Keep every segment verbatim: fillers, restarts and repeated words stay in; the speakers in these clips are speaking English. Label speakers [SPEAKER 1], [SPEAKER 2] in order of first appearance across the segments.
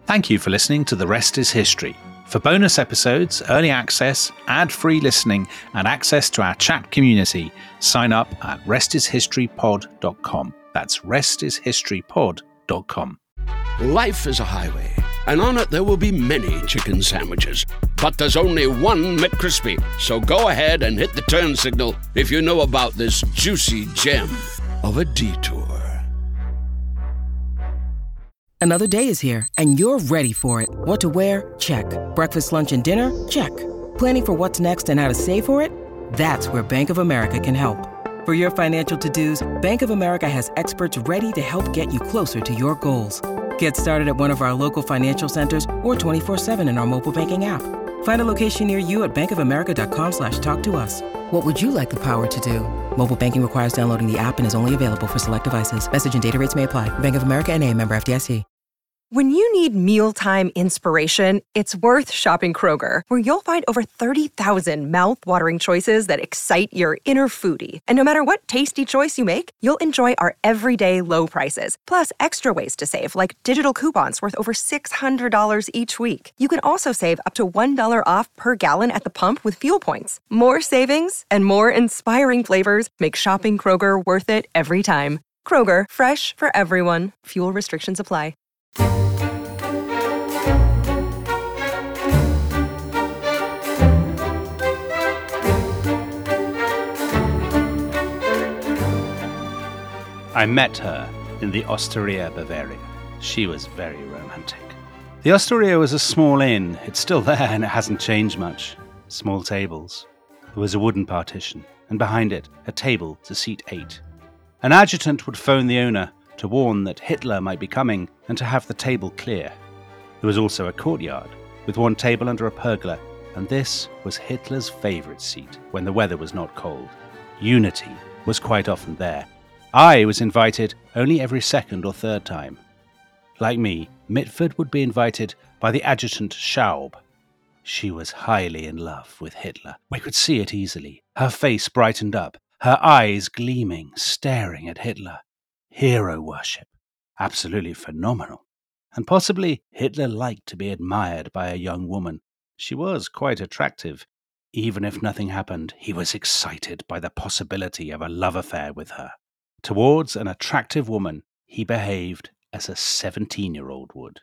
[SPEAKER 1] Thank you for listening to The Rest is History. For bonus episodes, early access, ad-free listening, and access to our chat community, sign up at rest is history pod dot com. That's rest is history pod dot com.
[SPEAKER 2] Life is a highway, and on it there will be many chicken sandwiches. But there's only one McCrispy. So go ahead and hit the turn signal if you know about this juicy gem of a detour.
[SPEAKER 3] Another day is here, and you're ready for it. What to wear? Check. Breakfast, lunch, and dinner? Check. Planning for what's next and how to save for it? That's where Bank of America can help. For your financial to-dos, Bank of America has experts ready to help get you closer to your goals. Get started at one of our local financial centers or twenty-four seven in our mobile banking app. Find a location near you at bankofamerica.com slash talk to us. What would you like the power to do? Mobile banking requires downloading the app and is only available for select devices. Message and data rates may apply. Bank of America N A, member F D I C.
[SPEAKER 4] When you need mealtime inspiration, it's worth shopping Kroger, where you'll find over thirty thousand mouth-watering choices that excite your inner foodie. And no matter what tasty choice you make, you'll enjoy our everyday low prices, plus extra ways to save, like digital coupons worth over six hundred dollars each week. You can also save up to one dollar off per gallon at the pump with fuel points. More savings and more inspiring flavors make shopping Kroger worth it every time. Kroger, fresh for everyone. Fuel restrictions apply.
[SPEAKER 1] I met her in the Osteria Bavaria. She was very romantic. The Osteria was a small inn. It's still there and it hasn't changed much. Small tables. There was a wooden partition, and behind it, a table to seat eight. An adjutant would phone the owner to warn that Hitler might be coming and to have the table clear. There was also a courtyard, with one table under a pergola, and this was Hitler's favourite seat when the weather was not cold. Unity was quite often there. I was invited only every second or third time. Like me, Mitford would be invited by the adjutant Schaub. She was highly in love with Hitler. We could see it easily. Her face brightened up, her eyes gleaming, staring at Hitler. Hero worship. Absolutely phenomenal. And possibly Hitler liked to be admired by a young woman. She was quite attractive. Even if nothing happened, he was excited by the possibility of a love affair with her. Towards an attractive woman, he behaved as a seventeen-year-old would.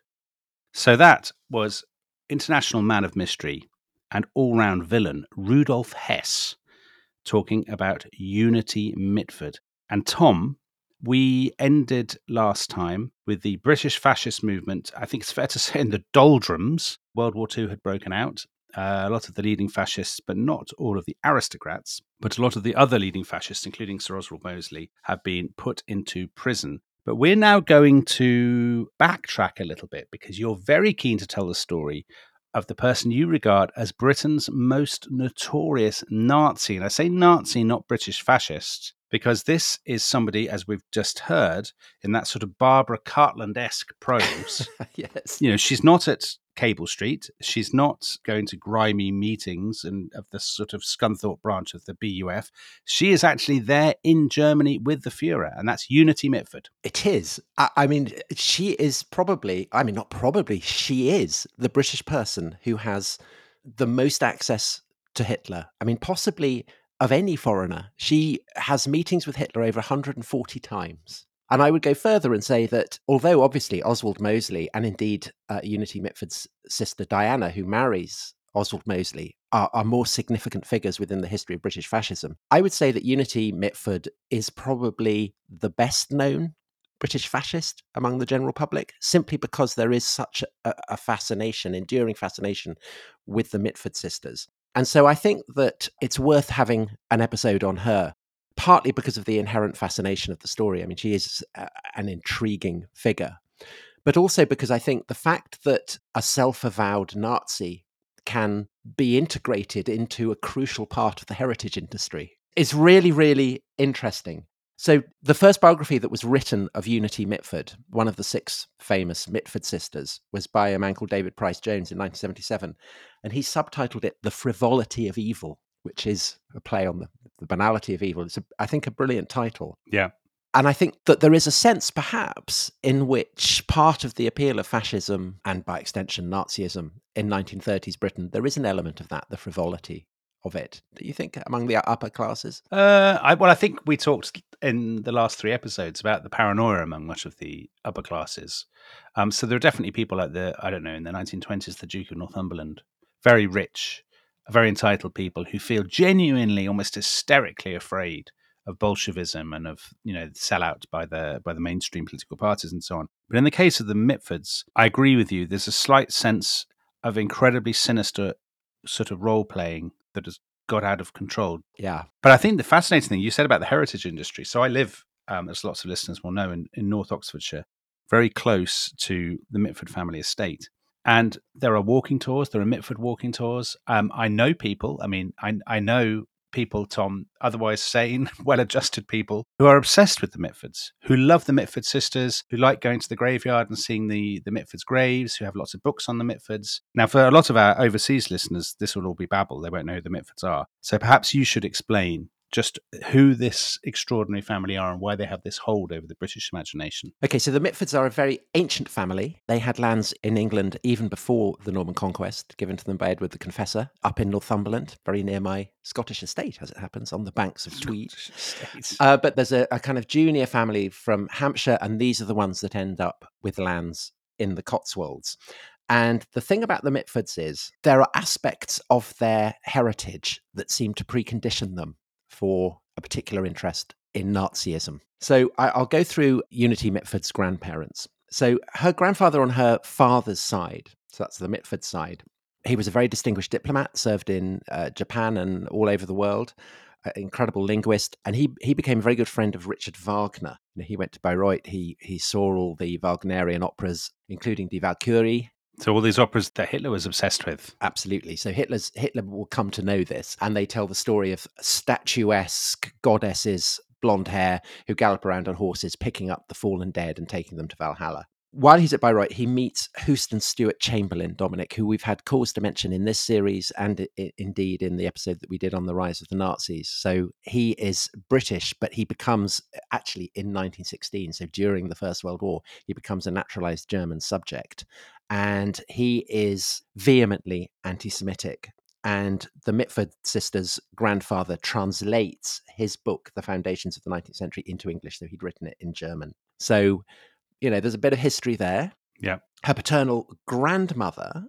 [SPEAKER 1] So that was international man of mystery and all-round villain Rudolf Hess talking about Unity Mitford. And Tom, we ended last time with the British fascist movement. I think it's fair to say in the doldrums. World War Two had broken out. Uh, a lot of the leading fascists, but not all of the aristocrats, but a lot of the other leading fascists, including Sir Oswald Mosley, have been put into prison. But we're now going to backtrack a little bit because you're very keen to tell the story of the person you regard as Britain's most notorious Nazi. And I say Nazi, not British fascist, because this is somebody, as we've just heard, in that sort of Barbara Cartland-esque prose.
[SPEAKER 5] Yes.
[SPEAKER 1] You know, she's not at Cable Street. She's not going to grimy meetings and of the sort of Scunthorpe branch of the B U F. She is actually there in Germany with the Führer, and that's Unity Mitford.
[SPEAKER 5] It is. I, I mean, she is probably, I mean, not probably, she is the British person who has the most access to Hitler. I mean, possibly of any foreigner. She has meetings with Hitler over one hundred forty times. And I would go further and say that although obviously Oswald Mosley and indeed uh, Unity Mitford's sister Diana, who marries Oswald Mosley, are, are more significant figures within the history of British fascism, I would say that Unity Mitford is probably the best known British fascist among the general public, simply because there is such a, a fascination, enduring fascination with the Mitford sisters. And so I think that it's worth having an episode on her, partly because of the inherent fascination of the story. I mean, she is a, an intriguing figure, but also because I think the fact that a self-avowed Nazi can be integrated into a crucial part of the heritage industry is really, really interesting. So the first biography that was written of Unity Mitford, one of the six famous Mitford sisters, was by a man called David Price Jones in nineteen seventy-seven. And he subtitled it The Frivolity of Evil, which is a play on the, the banality of evil. It's, a, I think, a brilliant title.
[SPEAKER 1] Yeah.
[SPEAKER 5] And I think that there is a sense, perhaps, in which part of the appeal of fascism and, by extension, Nazism in nineteen thirties Britain, there is an element of that, the frivolity of it. Do you think, among the upper classes?
[SPEAKER 1] Uh, I, well, I think we talked in the last three episodes about the paranoia among much of the upper classes. Um, so there are definitely people like the, I don't know, in the nineteen twenties, the Duke of Northumberland, very rich, very entitled people who feel genuinely, almost hysterically afraid of Bolshevism and of, you know, sellout by the by the mainstream political parties and so on. But in the case of the Mitfords, I agree with you. There's a slight sense of incredibly sinister sort of role playing that has got out of control.
[SPEAKER 5] Yeah.
[SPEAKER 1] But I think the fascinating thing you said about the heritage industry. So I live, um, as lots of listeners will know, in, in North Oxfordshire, very close to the Mitford family estate. And there are walking tours. There are Mitford walking tours. Um, I know people. I mean, I, I know people, Tom, otherwise sane, well-adjusted people who are obsessed with the Mitfords, who love the Mitford sisters, who like going to the graveyard and seeing the, the Mitfords' graves, who have lots of books on the Mitfords. Now, for a lot of our overseas listeners, this will all be babble. They won't know who the Mitfords are. So perhaps you should explain just who this extraordinary family are and why they have this hold over the British imagination.
[SPEAKER 5] Okay, so the Mitfords are a very ancient family. They had lands in England even before the Norman Conquest, given to them by Edward the Confessor, up in Northumberland, very near my Scottish estate, as it happens, on the banks of Tweed. Uh, but there's a, a kind of junior family from Hampshire, and these are the ones that end up with lands in the Cotswolds. And the thing about the Mitfords is there are aspects of their heritage that seem to precondition them for a particular interest in Nazism. So I, I'll go through Unity Mitford's grandparents. So her grandfather on her father's side, so that's the Mitford side, he was a very distinguished diplomat, served in uh, Japan and all over the world, an incredible linguist, and he he became a very good friend of Richard Wagner. You know, he went to Bayreuth, he he saw all the Wagnerian operas, including Die Walküre.
[SPEAKER 1] So all these operas that Hitler was obsessed with.
[SPEAKER 5] Absolutely. So Hitler's Hitler will come to know this, and they tell the story of statuesque goddesses, blonde hair, who gallop around on horses, picking up the fallen dead and taking them to Valhalla. While he's at Bayreuth, he meets Houston Stewart Chamberlain, Dominic, who we've had cause to mention in this series and I- I- indeed in the episode that we did on the rise of the Nazis. So he is British, but he becomes, actually in nineteen sixteen, so during the First World War, he becomes a naturalized German subject. And he is vehemently anti-Semitic. And the Mitford sisters' grandfather translates his book, The Foundations of the nineteenth Century, into English, so he'd written it in German. So, you know, there's a bit of history there.
[SPEAKER 1] Yeah.
[SPEAKER 5] Her paternal grandmother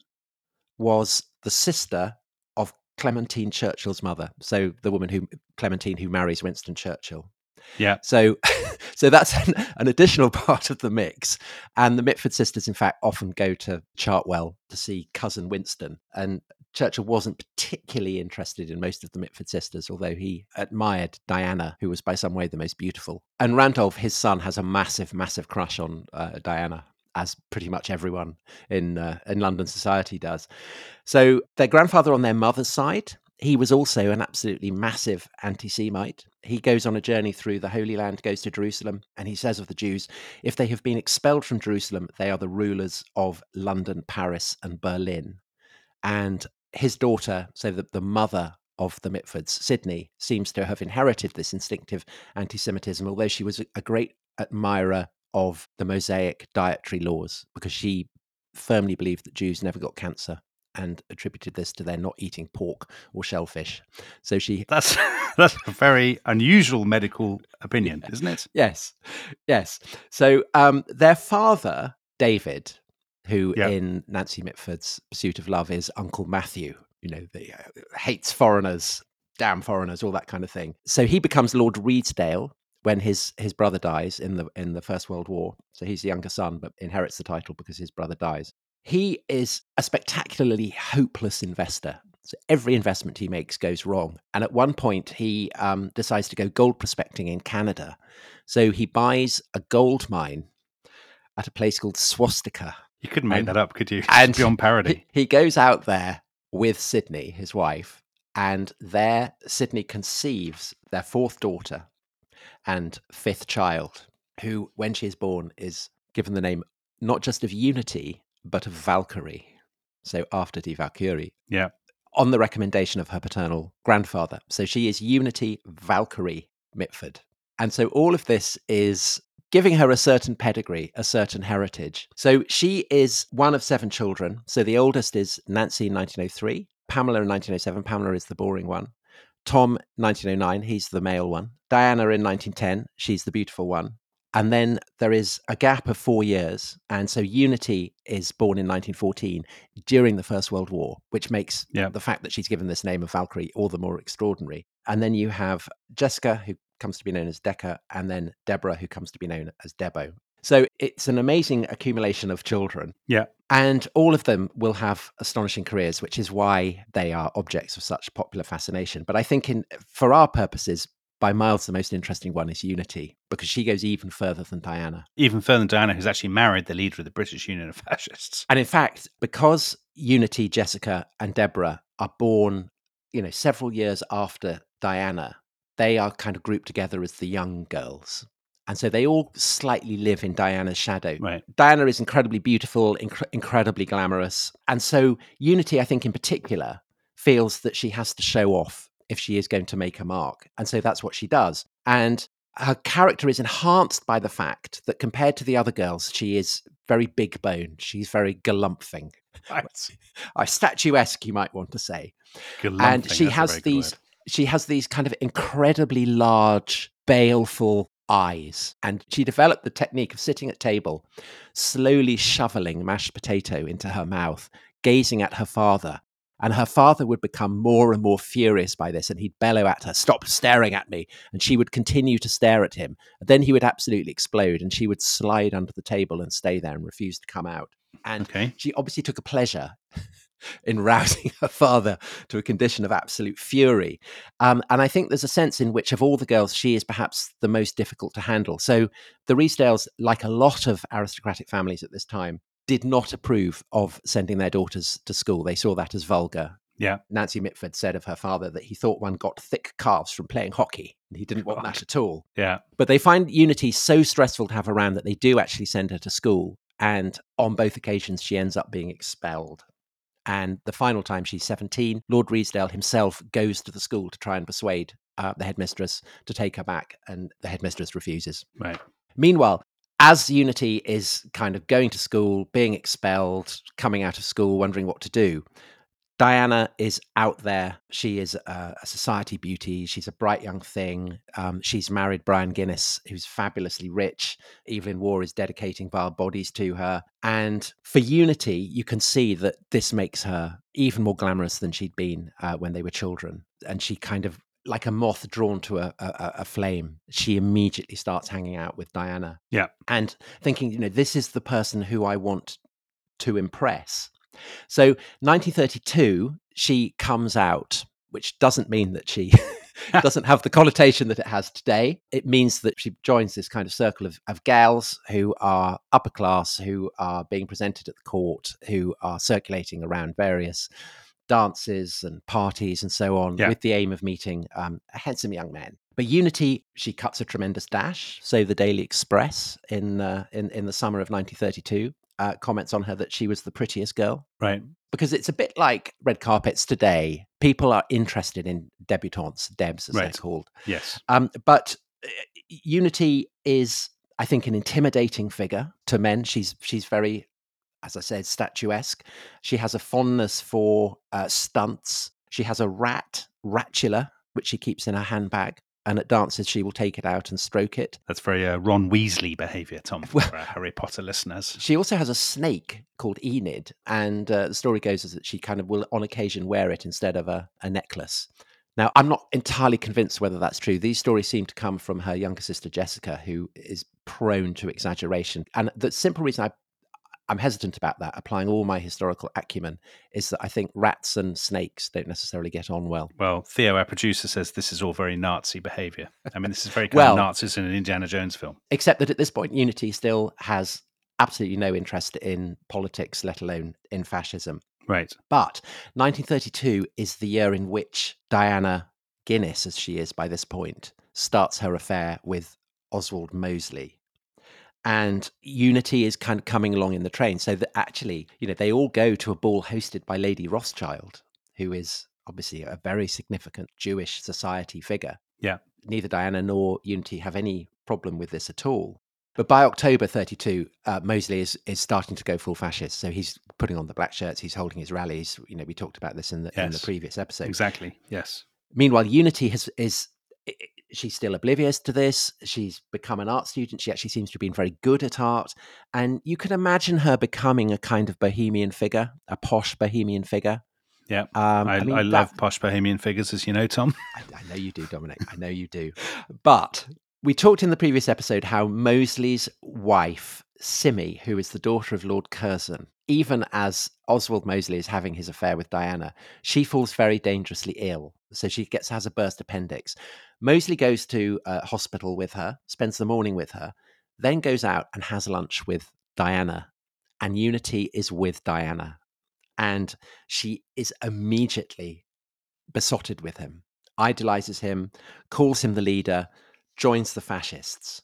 [SPEAKER 5] was the sister of Clementine Churchill's mother. So the woman who, Clementine, who marries Winston Churchill.
[SPEAKER 1] Yeah.
[SPEAKER 5] So so that's an, an additional part of the mix. And the Mitford sisters, in fact, often go to Chartwell to see cousin Winston. And Churchill wasn't particularly interested in most of the Mitford sisters, although he admired Diana, who was by some way the most beautiful. And Randolph, his son, has a massive, massive crush on uh, Diana, as pretty much everyone in uh, in London society does. So their grandfather on their mother's side, he was also an absolutely massive anti-Semite. He goes on a journey through the Holy Land, goes to Jerusalem, and he says of the Jews, if they have been expelled from Jerusalem, they are the rulers of London, Paris, and Berlin. And his daughter, so the, the mother of the Mitfords, Sidney, seems to have inherited this instinctive anti-Semitism, although she was a great admirer of the Mosaic dietary laws, because she firmly believed that Jews never got cancer and attributed this to their not eating pork or shellfish. So she...
[SPEAKER 1] That's that's a very unusual medical opinion,
[SPEAKER 5] Yeah.
[SPEAKER 1] isn't it?
[SPEAKER 5] Yes, yes. So um, their father, David, who
[SPEAKER 1] Yeah.
[SPEAKER 5] in Nancy Mitford's Pursuit of Love is Uncle Matthew, you know, the, uh, hates foreigners, damn foreigners, all that kind of thing. So he becomes Lord Redesdale when his his brother dies in the in the First World War. So he's the younger son, but inherits the title because his brother dies. He is a spectacularly hopeless investor. So every investment he makes goes wrong. And at one point, he um, decides to go gold prospecting in Canada. So he buys a gold mine at a place called Swastika.
[SPEAKER 1] You couldn't make
[SPEAKER 5] And-
[SPEAKER 1] that up, could you? It's
[SPEAKER 5] and
[SPEAKER 1] beyond parody.
[SPEAKER 5] He, he goes out there with Sidney, his wife, and there Sidney conceives their fourth daughter and fifth child, who, when she is born, is given the name not just of Unity, but of Valkyrie. So after Die Walküre,
[SPEAKER 1] Yeah.
[SPEAKER 5] on the recommendation of her paternal grandfather. So she is Unity Valkyrie Mitford. And so all of this is giving her a certain pedigree, a certain heritage. So she is one of seven children. So the oldest is Nancy in nineteen oh three, Pamela in nineteen oh seven. Pamela is the boring one. Tom, nineteen oh nine, he's the male one. Diana in nineteen ten, she's the beautiful one. And then there is a gap of four years. And so Unity is born in nineteen fourteen during the First World War, which makes yeah. the fact that she's given this name of Valkyrie all the more extraordinary. And then you have Jessica, who comes to be known as Decca, and then Deborah, who comes to be known as Debo. So it's an amazing accumulation of children.
[SPEAKER 1] Yeah.
[SPEAKER 5] And all of them will have astonishing careers, which is why they are objects of such popular fascination. But I think in for our purposes, by miles, the most interesting one is Unity, because she goes even further than Diana.
[SPEAKER 1] Even further than Diana, who's actually married the leader of the British Union of Fascists.
[SPEAKER 5] And in fact, because Unity, Jessica, and Deborah are born, you know, several years after Diana, they are kind of grouped together as the young girls. And so they all slightly live in Diana's shadow.
[SPEAKER 1] Right.
[SPEAKER 5] Diana is incredibly beautiful, inc- incredibly glamorous. And so Unity, I think in particular, feels that she has to show off if she is going to make a mark. And so that's what she does. And her character is enhanced by the fact that compared to the other girls, she is very big boned. She's very galumphing.
[SPEAKER 1] Right.
[SPEAKER 5] Uh, statuesque, you might want to say.
[SPEAKER 1] Galumphing,
[SPEAKER 5] and she has these
[SPEAKER 1] word.
[SPEAKER 5] she has these kind of incredibly large, baleful eyes. And she developed the technique of sitting at table, slowly shoveling mashed potato into her mouth, gazing at her father. And her father would become more and more furious by this, and he'd bellow at her, "Stop staring at me." And she would continue to stare at him. And then he would absolutely explode, and she would slide under the table and stay there and refuse to come out. And
[SPEAKER 1] okay.
[SPEAKER 5] she obviously took a pleasure in rousing her father to a condition of absolute fury. Um, and I think there's a sense in which of all the girls, she is perhaps the most difficult to handle. So the Riesdales, like a lot of aristocratic families at this time, did not approve of sending their daughters to school. They saw that as vulgar.
[SPEAKER 1] Yeah.
[SPEAKER 5] Nancy Mitford said of her father that he thought one got thick calves from playing hockey, and he didn't want
[SPEAKER 1] God.
[SPEAKER 5] that at all.
[SPEAKER 1] Yeah.
[SPEAKER 5] But they find Unity so stressful to have around that they do actually send her to school. And on both occasions, she ends up being expelled. And the final time she's seventeen, Lord Riesdale himself goes to the school to try and persuade uh, the headmistress to take her back, and the headmistress refuses.
[SPEAKER 1] Right.
[SPEAKER 5] Meanwhile, as Unity is kind of going to school, being expelled, coming out of school, wondering what to do, Diana is out there. She is a, a society beauty. She's a bright young thing. Um, she's married Brian Guinness, who's fabulously rich. Evelyn Waugh is dedicating Vile Bodies to her. And for Unity, you can see that this makes her even more glamorous than she'd been uh, when they were children. And she kind of, like a moth drawn to a, a, a flame, she immediately starts hanging out with Diana.
[SPEAKER 1] Yeah.
[SPEAKER 5] And thinking, you know, this is the person who I want to impress. So nineteen thirty-two, she comes out, which doesn't mean that she doesn't have the connotation that it has today. It means that she joins this kind of circle of, of gals who are upper class, who are being presented at the court, who are circulating around various dances and parties and so on, yeah. with the aim of meeting um, a handsome young man. But Unity, she cuts a tremendous dash. So the Daily Express in uh, in, in the summer of nineteen thirty-two uh, comments on her that she was the prettiest girl.
[SPEAKER 1] Right.
[SPEAKER 5] Because it's a bit like red carpets today. People are interested in debutantes, debs as
[SPEAKER 1] right.
[SPEAKER 5] they're called.
[SPEAKER 1] Yes.
[SPEAKER 5] Um, but uh, Unity is, I think, an intimidating figure to men. She's she's very, as I said, statuesque. She has a fondness for uh, stunts. She has a rat, ratula, which she keeps in her handbag. And at dances, she will take it out and stroke it.
[SPEAKER 1] That's very uh, Ron Weasley behavior, Tom, for well, our Harry Potter listeners.
[SPEAKER 5] She also has a snake called Enid. And uh, the story goes is that she kind of will, on occasion, wear it instead of a, a necklace. Now, I'm not entirely convinced whether that's true. These stories seem to come from her younger sister, Jessica, who is prone to exaggeration. And the simple reason I I'm hesitant about that, applying all my historical acumen, is that I think rats and snakes don't necessarily get on well.
[SPEAKER 1] Well, Theo, our producer, says this is all very Nazi behaviour. I mean, this is very kind
[SPEAKER 5] well,
[SPEAKER 1] of Nazis in an Indiana Jones film.
[SPEAKER 5] Except that at this point, Unity still has absolutely no interest in politics, let alone in fascism.
[SPEAKER 1] Right.
[SPEAKER 5] But nineteen thirty-two is the year in which Diana Guinness, as she is by this point, starts her affair with Oswald Mosley. And Unity is kind of coming along in the train. So that actually, you know, they all go to a ball hosted by Lady Rothschild, who is obviously a very significant Jewish society figure.
[SPEAKER 1] Yeah.
[SPEAKER 5] neither Diana nor Unity have any problem with this at all. But by October thirty-two, uh, Mosley is is starting to go full fascist. So he's putting on the black shirts, he's holding his rallies. You know, we talked about this in the
[SPEAKER 1] Yes.
[SPEAKER 5] in the previous episode.
[SPEAKER 1] Exactly. Yes.
[SPEAKER 5] Meanwhile, Unity has is she's still oblivious to this. She's become an art student. She actually seems to have been very good at art. And you can imagine her becoming a kind of bohemian figure, a posh bohemian figure.
[SPEAKER 1] Yeah.
[SPEAKER 5] Um,
[SPEAKER 1] I,
[SPEAKER 5] I mean,
[SPEAKER 1] I love
[SPEAKER 5] that-
[SPEAKER 1] posh bohemian figures, as you know, Tom.
[SPEAKER 5] I, I know you do, Dominic. I know you do. But we talked in the previous episode how Mosley's wife, Simi, who is the daughter of Lord Curzon, even as Oswald Mosley is having his affair with Diana, she falls very dangerously ill. So she gets has a burst appendix. Mosley goes to uh, hospital with her, spends the morning with her, then goes out and has lunch with Diana. And Unity is with Diana. And she is immediately besotted with him, idolizes him, calls him the leader, joins the fascists,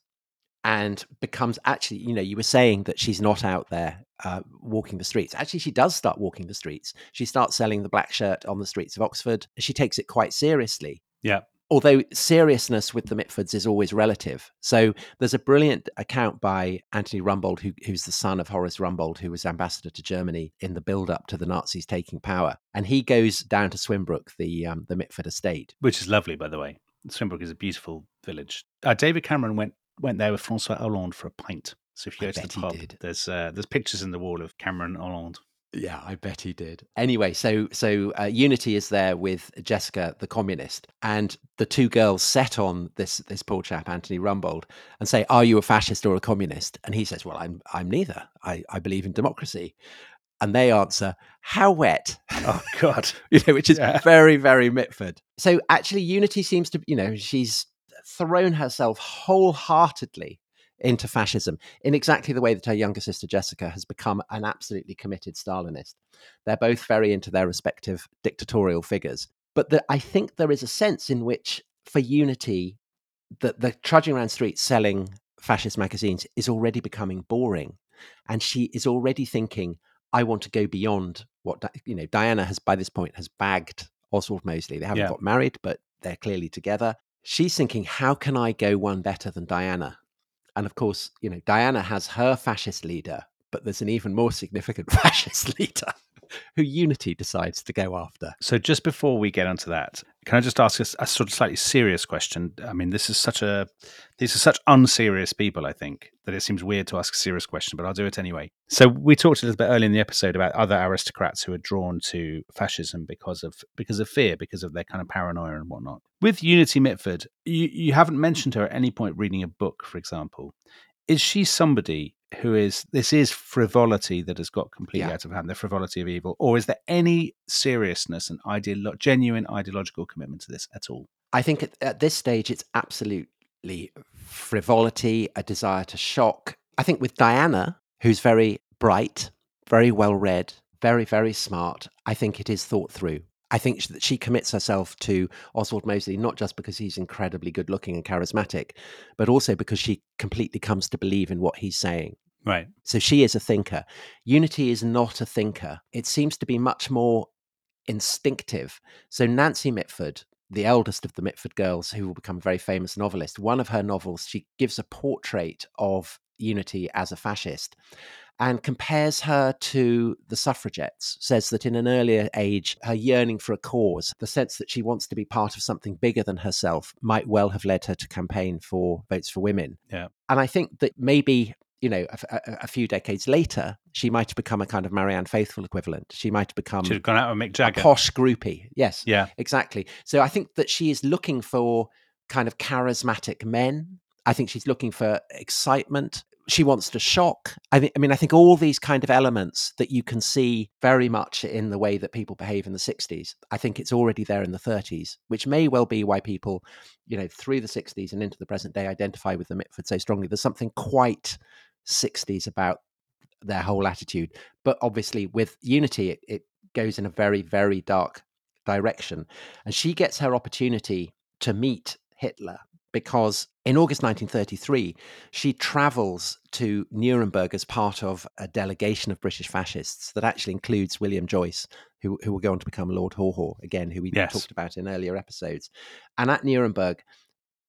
[SPEAKER 5] and becomes actually, you know, you were saying that she's not out there uh, walking the streets. Actually, she does start walking the streets. She starts selling the black shirt on the streets of Oxford. She takes it quite seriously.
[SPEAKER 1] Yeah.
[SPEAKER 5] Although seriousness with the Mitfords is always relative. So there's a brilliant account by Anthony Rumbold, who, who's the son of Horace Rumbold, who was ambassador to Germany in the build-up to the Nazis taking power. And he goes down to Swimbrook, the um, the Mitford estate.
[SPEAKER 1] Which is lovely, by the way. Swimbrook is a beautiful village. Uh, David Cameron went went there with Francois Hollande for a pint. So if you
[SPEAKER 5] I
[SPEAKER 1] go to
[SPEAKER 5] bet
[SPEAKER 1] the
[SPEAKER 5] he
[SPEAKER 1] pub,
[SPEAKER 5] did.
[SPEAKER 1] there's uh, there's pictures in the wall of Cameron Hollande.
[SPEAKER 5] Yeah, I bet he did. Anyway, so so uh, Unity is there with Jessica, the communist, and the two girls set on this this poor chap, Anthony Rumbold, and say, "Are you a fascist or a communist?" And he says, "Well, I'm I'm neither. I, I believe in democracy." And they answer, "How wet?"
[SPEAKER 1] Oh God,
[SPEAKER 5] you know, which is
[SPEAKER 1] Yeah.
[SPEAKER 5] very very Mitford. So actually, Unity seems to, you know, she's thrown herself wholeheartedly into fascism in exactly the way that her younger sister Jessica has become an absolutely committed Stalinist. They're both very into their respective dictatorial figures. But the, I think there is a sense in which, for Unity, that the trudging around streets selling fascist magazines is already becoming boring. And she is already thinking, I want to go beyond what, you know, Diana has by this point has bagged Oswald Mosley. They haven't
[SPEAKER 1] Yeah.
[SPEAKER 5] got married, but they're clearly together. She's thinking, how can I go one better than Diana? And of course, you know, Diana has her fascist leader, but there's an even more significant fascist leader who Unity decides to go after.
[SPEAKER 1] So just before we get onto that, can I just ask a, a sort of slightly serious question? I mean, this is such a these are such unserious people, I think, that it seems weird to ask a serious question, but I'll do it anyway. So we talked a little bit earlier in the episode about other aristocrats who are drawn to fascism because of because of fear, because of their kind of paranoia and whatnot. With Unity Mitford, you, you haven't mentioned her at any point reading a book, for example. Is she somebody who is, this is frivolity that has got completely
[SPEAKER 5] Yeah.
[SPEAKER 1] out of hand, the frivolity of evil, or is there any seriousness and ideolo- genuine ideological commitment to this at all?
[SPEAKER 5] I think at, at this stage, it's absolutely frivolity, a desire to shock. I think with Diana, who's very bright, very well read, very, very smart, I think it is thought through. I think that she commits herself to Oswald Mosley, not just because he's incredibly good looking and charismatic, but also because she completely comes to believe in what he's saying.
[SPEAKER 1] Right.
[SPEAKER 5] So she is a thinker. Unity is not a thinker. It seems to be much more instinctive. So Nancy Mitford, the eldest of the Mitford girls, who will become a very famous novelist, one of her novels, she gives a portrait of Unity as a fascist and compares her to the suffragettes, says that in an earlier age, her yearning for a cause, the sense that she wants to be part of something bigger than herself, might well have led her to campaign for votes for women.
[SPEAKER 1] Yeah.
[SPEAKER 5] And I think that maybe, you know, a, a, a few decades later, she might have become a kind of Marianne Faithfull equivalent. She might have become
[SPEAKER 1] She'd have gone out with Mick
[SPEAKER 5] a
[SPEAKER 1] Jagger.
[SPEAKER 5] posh groupie. Yes,
[SPEAKER 1] Yeah.
[SPEAKER 5] exactly. So I think that she is looking for kind of charismatic men. I think she's looking for excitement. She wants to shock. I, th- I mean, I think all these kind of elements that you can see very much in the way that people behave in the sixties, I think it's already there in the thirties, which may well be why people, you know, through the sixties and into the present day identify with the Mitford so strongly. There's something quite sixties about their whole attitude. But obviously with Unity, it, it goes in a very, very dark direction. And she gets her opportunity to meet Hitler because in August nineteen thirty-three, she travels to Nuremberg as part of a delegation of British fascists that actually includes William Joyce, who, who will go on to become Lord Haw-Haw, again, who we
[SPEAKER 1] Yes.
[SPEAKER 5] talked about in earlier episodes. And at Nuremberg,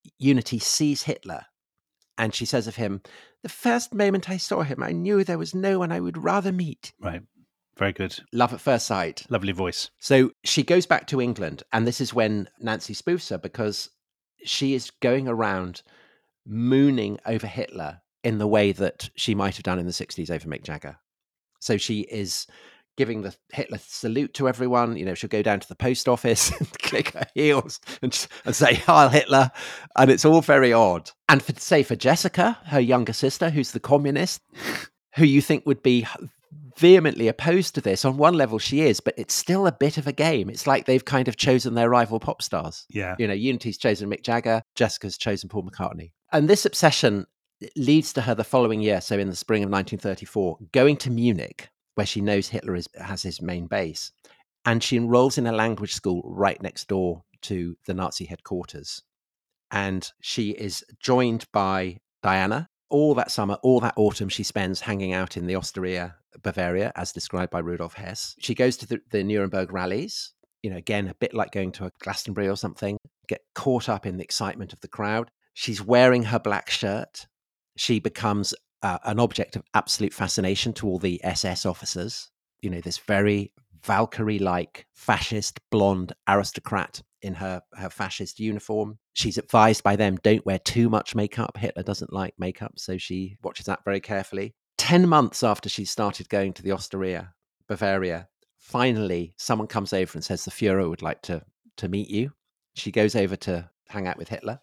[SPEAKER 5] Unity sees Hitler and she says of him, "The first moment I saw him, I knew there was no one I would rather meet."
[SPEAKER 1] Right. Very good.
[SPEAKER 5] Love at first sight.
[SPEAKER 1] Lovely voice.
[SPEAKER 5] So she goes back to England, and this is when Nancy spoofs her, because she is going around mooning over Hitler in the way that she might have done in the sixties over Mick Jagger. So she is giving the Hitler salute to everyone. You know, she'll go down to the post office and click her heels and, and say, "Heil Hitler." And it's all very odd. And for say for Jessica, her younger sister, who's the communist, who you think would be vehemently opposed to this, on one level she is, but it's still a bit of a game. It's like they've kind of chosen their rival pop stars.
[SPEAKER 1] Yeah.
[SPEAKER 5] You know, Unity's chosen Mick Jagger, Jessica's chosen Paul McCartney. And this obsession leads to her the following year, so in the spring of nineteen thirty-four, going to Munich, where she knows Hitler is, has his main base. And she enrolls in a language school right next door to the Nazi headquarters. And she is joined by Diana. All that summer, all that autumn, she spends hanging out in the Osteria, Bavaria, as described by Rudolf Hess. She goes to the, the Nuremberg rallies, you know, again, a bit like going to a Glastonbury or something, get caught up in the excitement of the crowd. She's wearing her black shirt. She becomes uh, an object of absolute fascination to all the S S officers. You know, this very Valkyrie-like fascist blonde aristocrat in her, her fascist uniform. She's advised by them, don't wear too much makeup. Hitler doesn't like makeup, so she watches that very carefully. Ten months after she started going to the Osteria, Bavaria, finally someone comes over and says the Fuhrer would like to, to meet you. She goes over to hang out with Hitler.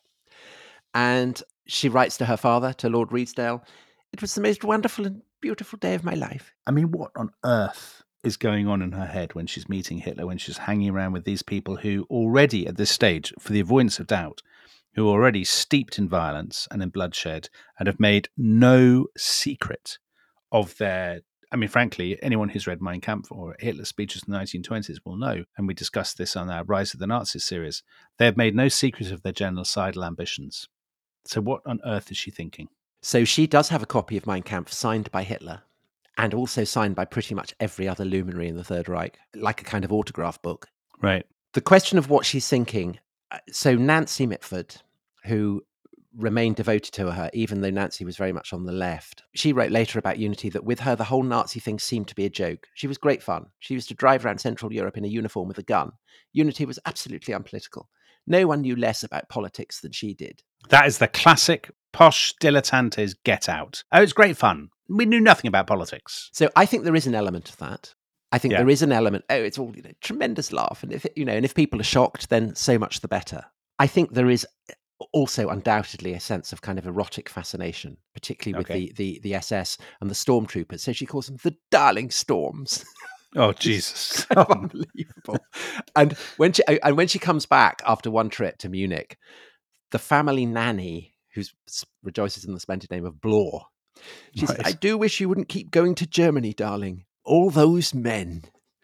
[SPEAKER 5] And she writes to her father, to Lord Redesdale, "It was the most wonderful and beautiful day of my life."
[SPEAKER 1] I mean, what on earth is going on in her head when she's meeting Hitler, when she's hanging around with these people who already at this stage, for the avoidance of doubt, who are already steeped in violence and in bloodshed and have made no secret of their, I mean, frankly, anyone who's read Mein Kampf or Hitler's speeches in the nineteen twenties will know, and we discussed this on our Rise of the Nazis series, they have made no secret of their genocidal ambitions. So what on earth is she thinking?
[SPEAKER 5] So she does have a copy of Mein Kampf signed by Hitler, and also signed by pretty much every other luminary in the Third Reich, like a kind of autograph book.
[SPEAKER 1] Right.
[SPEAKER 5] The question of what she's thinking, so Nancy Mitford, who remained devoted to her, even though Nancy was very much on the left, she wrote later about Unity that with her, the whole Nazi thing seemed to be a joke. She was great fun. She used to drive around Central Europe in a uniform with a gun. Unity was absolutely unpolitical. No one knew less about politics than she did.
[SPEAKER 1] That is the classic posh dilettantes get out. Oh, it's great fun. We knew nothing about politics.
[SPEAKER 5] So I think there is an element of that. I think
[SPEAKER 1] Yeah.
[SPEAKER 5] there is an element, oh, it's all, you know, tremendous laugh. And if, it, you know, and if people are shocked, then so much the better. I think there is also undoubtedly a sense of kind of erotic fascination, particularly with
[SPEAKER 1] Okay.
[SPEAKER 5] the, the, the S S and the stormtroopers. So she calls them the darling storms.
[SPEAKER 1] Oh, Jesus.
[SPEAKER 5] Kind of unbelievable. And when she and when she comes back after one trip to Munich, the family nanny, who rejoices in the splendid name of Blore, she says,
[SPEAKER 1] Right.
[SPEAKER 5] "I do wish you wouldn't keep going to Germany, darling. All those men."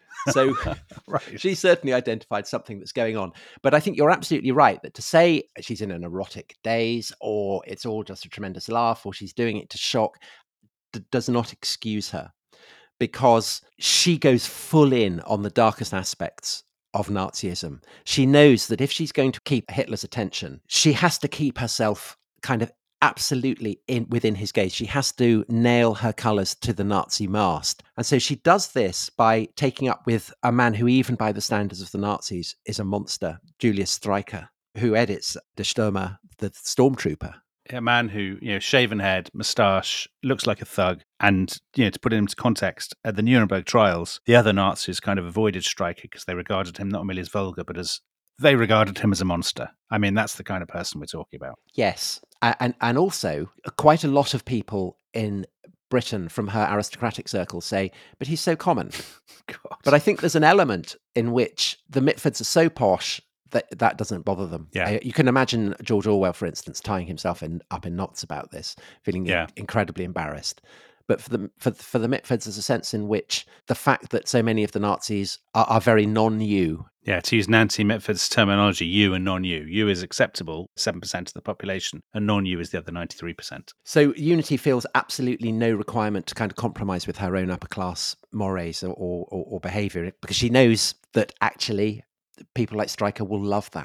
[SPEAKER 5] So
[SPEAKER 1] Right.
[SPEAKER 5] she certainly identified something that's going on. But I think you're absolutely right that to say she's in an erotic daze, or it's all just a tremendous laugh, or she's doing it to shock, d- does not excuse her, because she goes full in on the darkest aspects of Nazism. She knows that if she's going to keep Hitler's attention, she has to keep herself kind of absolutely in within his gaze. She has to nail her colours to the Nazi mast. And so she does this by taking up with a man who, even by the standards of the Nazis, is a monster, Julius Streicher, who edits Der Stürmer, the Stormtrooper.
[SPEAKER 1] A man who, you know, shaven head, moustache, looks like a thug. And, you know, to put it into context, at the Nuremberg trials, the other Nazis kind of avoided Streicher because they regarded him not merely as vulgar, but as they regarded him as a monster. I mean, that's the kind of person we're talking about.
[SPEAKER 5] Yes. A- And, and also, quite a lot of people in Britain from her aristocratic circles say, but he's so common.
[SPEAKER 1] God.
[SPEAKER 5] But I think there's an element in which the Mitfords are so posh that that doesn't bother them.
[SPEAKER 1] Yeah.
[SPEAKER 5] Uh, You can imagine George Orwell, for instance, tying himself in, up in knots about this, feeling
[SPEAKER 1] Yeah.
[SPEAKER 5] incredibly embarrassed. But for the for, for the Mitfords, there's a sense in which the fact that so many of the Nazis are, are very non-you.
[SPEAKER 1] Yeah, to use Nancy Mitford's terminology, you and non-you. You is acceptable, seven percent of the population, and non-you is the other ninety-three percent.
[SPEAKER 5] So Unity feels absolutely no requirement to kind of compromise with her own upper class mores or, or, or behaviour, because she knows that actually people like Stryker will love that.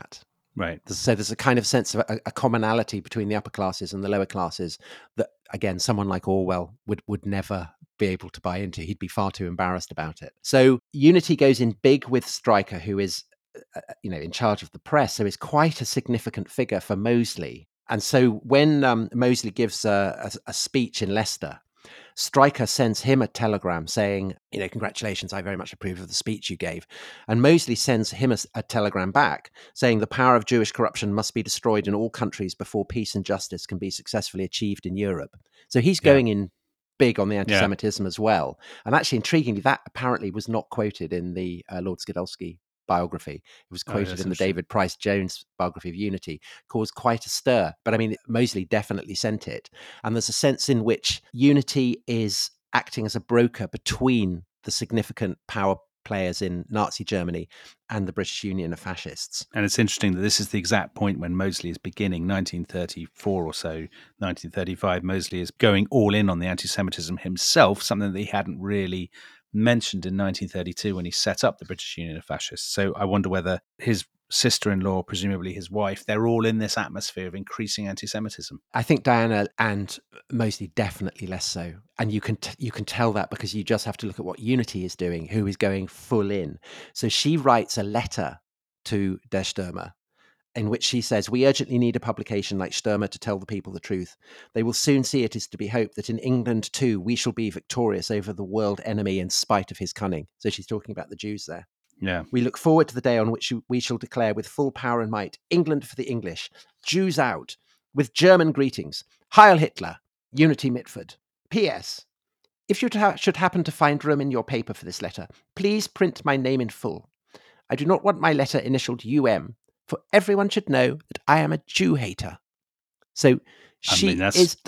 [SPEAKER 1] Right.
[SPEAKER 5] So there's a kind of sense of a, a commonality between the upper classes and the lower classes that, again, someone like Orwell would, would never be able to buy into. He'd be far too embarrassed about it. So Unity goes in big with Stryker, who is, uh, you know, in charge of the press. So is quite a significant figure for Mosley. And so when um, Mosley gives a, a, a speech in Leicester, Stryker sends him a telegram saying, you know, congratulations, I very much approve of the speech you gave. And Mosley sends him a, a telegram back saying the power of Jewish corruption must be destroyed in all countries before peace and justice can be successfully achieved in Europe. So he's going yeah. in big on the anti-Semitism yeah. as well. And actually, intriguingly, that apparently was not quoted in the uh, Lord Skidelsky biography. It was quoted oh, in the David Price Jones biography of Unity, caused quite a stir. But I mean, Mosley definitely sent it. And there's a sense in which Unity is acting as a broker between the significant power players in Nazi Germany and the British Union of Fascists.
[SPEAKER 1] And it's interesting that this is the exact point when Mosley is beginning, nineteen thirty-four or so, nineteen thirty-five, Mosley is going all in on the anti-Semitism himself, something that he hadn't really mentioned in nineteen thirty-two when he set up the British Union of Fascists. So I wonder whether his sister-in-law, presumably his wife, they're all in this atmosphere of increasing anti-Semitism.
[SPEAKER 5] I think Diana and Mosley definitely less so. And you can t- you can tell that because you just have to look at what Unity is doing, who is going full in. So she writes a letter to Der Stürmer in which she says, we urgently need a publication like Stürmer to tell the people the truth. They will soon see, it is to be hoped, that in England too we shall be victorious over the world enemy in spite of his cunning. So she's talking about the Jews there.
[SPEAKER 1] Yeah.
[SPEAKER 5] We look forward to the day on which we shall declare with full power and might, England for the English, Jews out, with German greetings, Heil Hitler, Unity Mitford. P S. If you ha- should happen to find room in your paper for this letter, please print my name in full. I do not want my letter initialed U M, for everyone should know that I am a Jew hater. So she I mean, that's is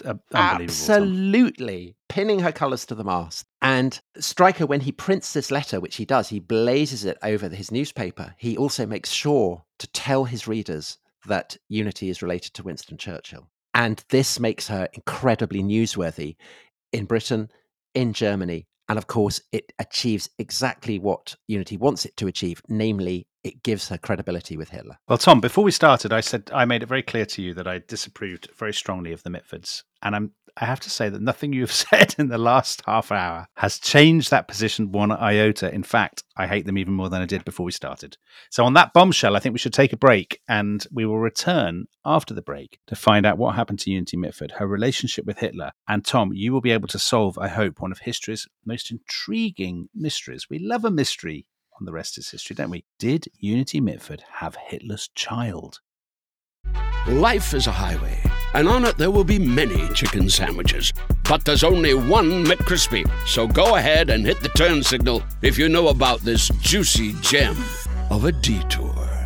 [SPEAKER 5] absolutely pinning her colours to the mast. And Stryker, when he prints this letter, which he does, he blazes it over his newspaper. He also makes sure to tell his readers that Unity is related to Winston Churchill. And this makes her incredibly newsworthy in Britain, in Germany. And of course, it achieves exactly what Unity wants it to achieve, namely, it gives her credibility with Hitler.
[SPEAKER 1] Well, Tom, before we started, I said I made it very clear to you that I disapproved very strongly of the Mitfords. And I'm, I have to say that nothing you've said in the last half hour has changed that position one iota. In fact, I hate them even more than I did before we started. So on that bombshell, I think we should take a break, and we will return after the break to find out what happened to Unity Mitford, her relationship with Hitler. And Tom, you will be able to solve, I hope, one of history's most intriguing mysteries. We love a mystery. On The Rest is History, don't we? Did Unity Mitford have Hitler's child?
[SPEAKER 2] Life is a highway, and on it there will be many chicken sandwiches. But there's only one McCrispy. So go ahead and hit the turn signal if you know about this juicy gem of a detour.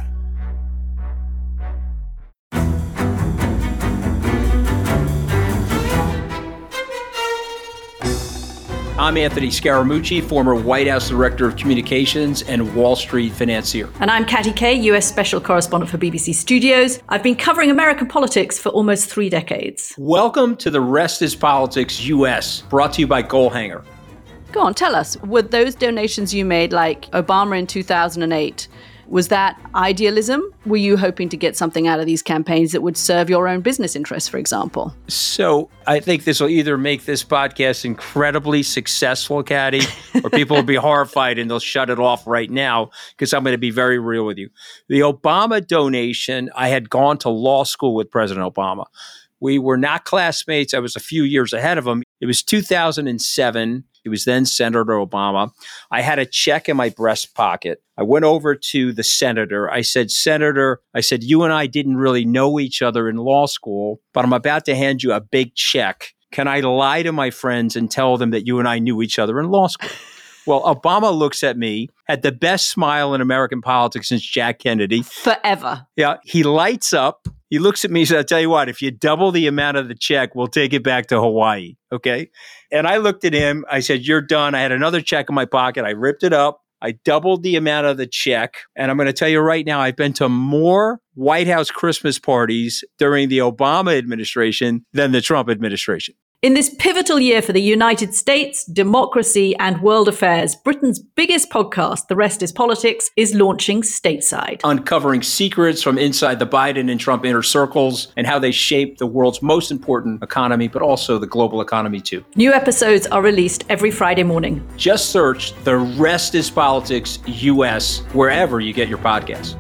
[SPEAKER 6] I'm Anthony Scaramucci, former White House Director of Communications and Wall Street financier.
[SPEAKER 7] And I'm Katty Kay, U S Special Correspondent for B B C Studios. I've been covering American politics for almost three decades.
[SPEAKER 6] Welcome to The Rest is Politics U S, brought to you by Goalhanger.
[SPEAKER 7] Go on, tell us, were those donations you made, like Obama in two thousand eight, was that idealism? Were you hoping to get something out of these campaigns that would serve your own business interests, for example?
[SPEAKER 6] So I think this will either make this podcast incredibly successful, Katty, or people will be horrified and they'll shut it off right now because I'm going to be very real with you. The Obama donation, I had gone to law school with President Obama. We were not classmates. I was a few years ahead of him. It was two thousand seven. He was then Senator Obama. I had a check in my breast pocket. I went over to the senator. I said, Senator, I said, you and I didn't really know each other in law school, but I'm about to hand you a big check. Can I lie to my friends and tell them that you and I knew each other in law school? Well, Obama looks at me, had the best smile in American politics since Jack Kennedy.
[SPEAKER 7] Forever.
[SPEAKER 6] Yeah, he lights up. He looks at me and says, I'll tell you what, if you double the amount of the check, we'll take it back to Hawaii. Okay. And I looked at him. I said, you're done. I had another check in my pocket. I ripped it up. I doubled the amount of the check. And I'm going to tell you right now, I've been to more White House Christmas parties during the Obama administration than the Trump administration.
[SPEAKER 7] In this pivotal year for the United States, democracy, and world affairs, Britain's biggest podcast, The Rest is Politics, is launching stateside.
[SPEAKER 6] Uncovering secrets from inside the Biden and Trump inner circles and how they shape the world's most important economy, but also the global economy too.
[SPEAKER 7] New episodes are released every Friday morning.
[SPEAKER 6] Just search The Rest is Politics U S wherever you get your podcasts.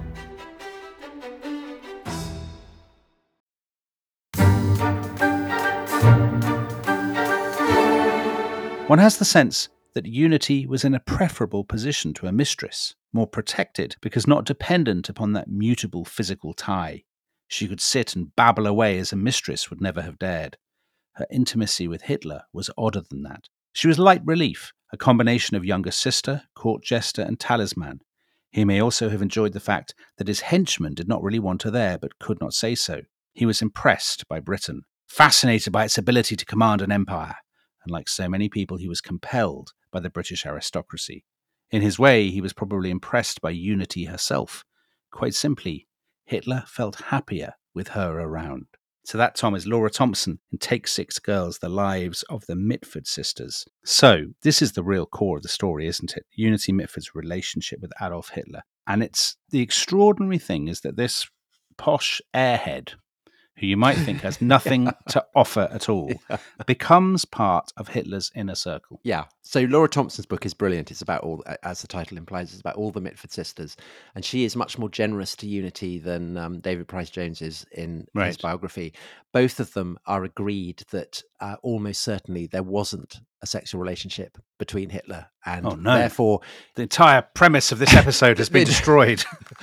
[SPEAKER 1] One has the sense that Unity was in a preferable position to a mistress, more protected because not dependent upon that mutable physical tie. She could sit and babble away as a mistress would never have dared. Her intimacy with Hitler was odder than that. She was light relief, a combination of younger sister, court jester, and talisman. He may also have enjoyed the fact that his henchmen did not really want her there, but could not say so. He was impressed by Britain, fascinated by its ability to command an empire. And like so many people, he was compelled by the British aristocracy. In his way, he was probably impressed by Unity herself. Quite simply, Hitler felt happier with her around. So that, Tom, is Laura Thompson in Take Six Girls, The Lives of the Mitford Sisters. So this is the real core of the story, isn't it? Unity Mitford's relationship with Adolf Hitler. And it's the extraordinary thing is that this posh airhead, who you might think has nothing to offer at all, yeah. becomes part of Hitler's inner circle.
[SPEAKER 5] Yeah. So Laura Thompson's book is brilliant. It's about all, as the title implies, it's about all the Mitford sisters. And she is much more generous to Unity than um, David Pryce-Jones is in right. his biography. Both of them are agreed that uh, almost certainly there wasn't a sexual relationship between Hitler and
[SPEAKER 1] oh, no.
[SPEAKER 5] therefore
[SPEAKER 1] the entire premise of this episode has been destroyed.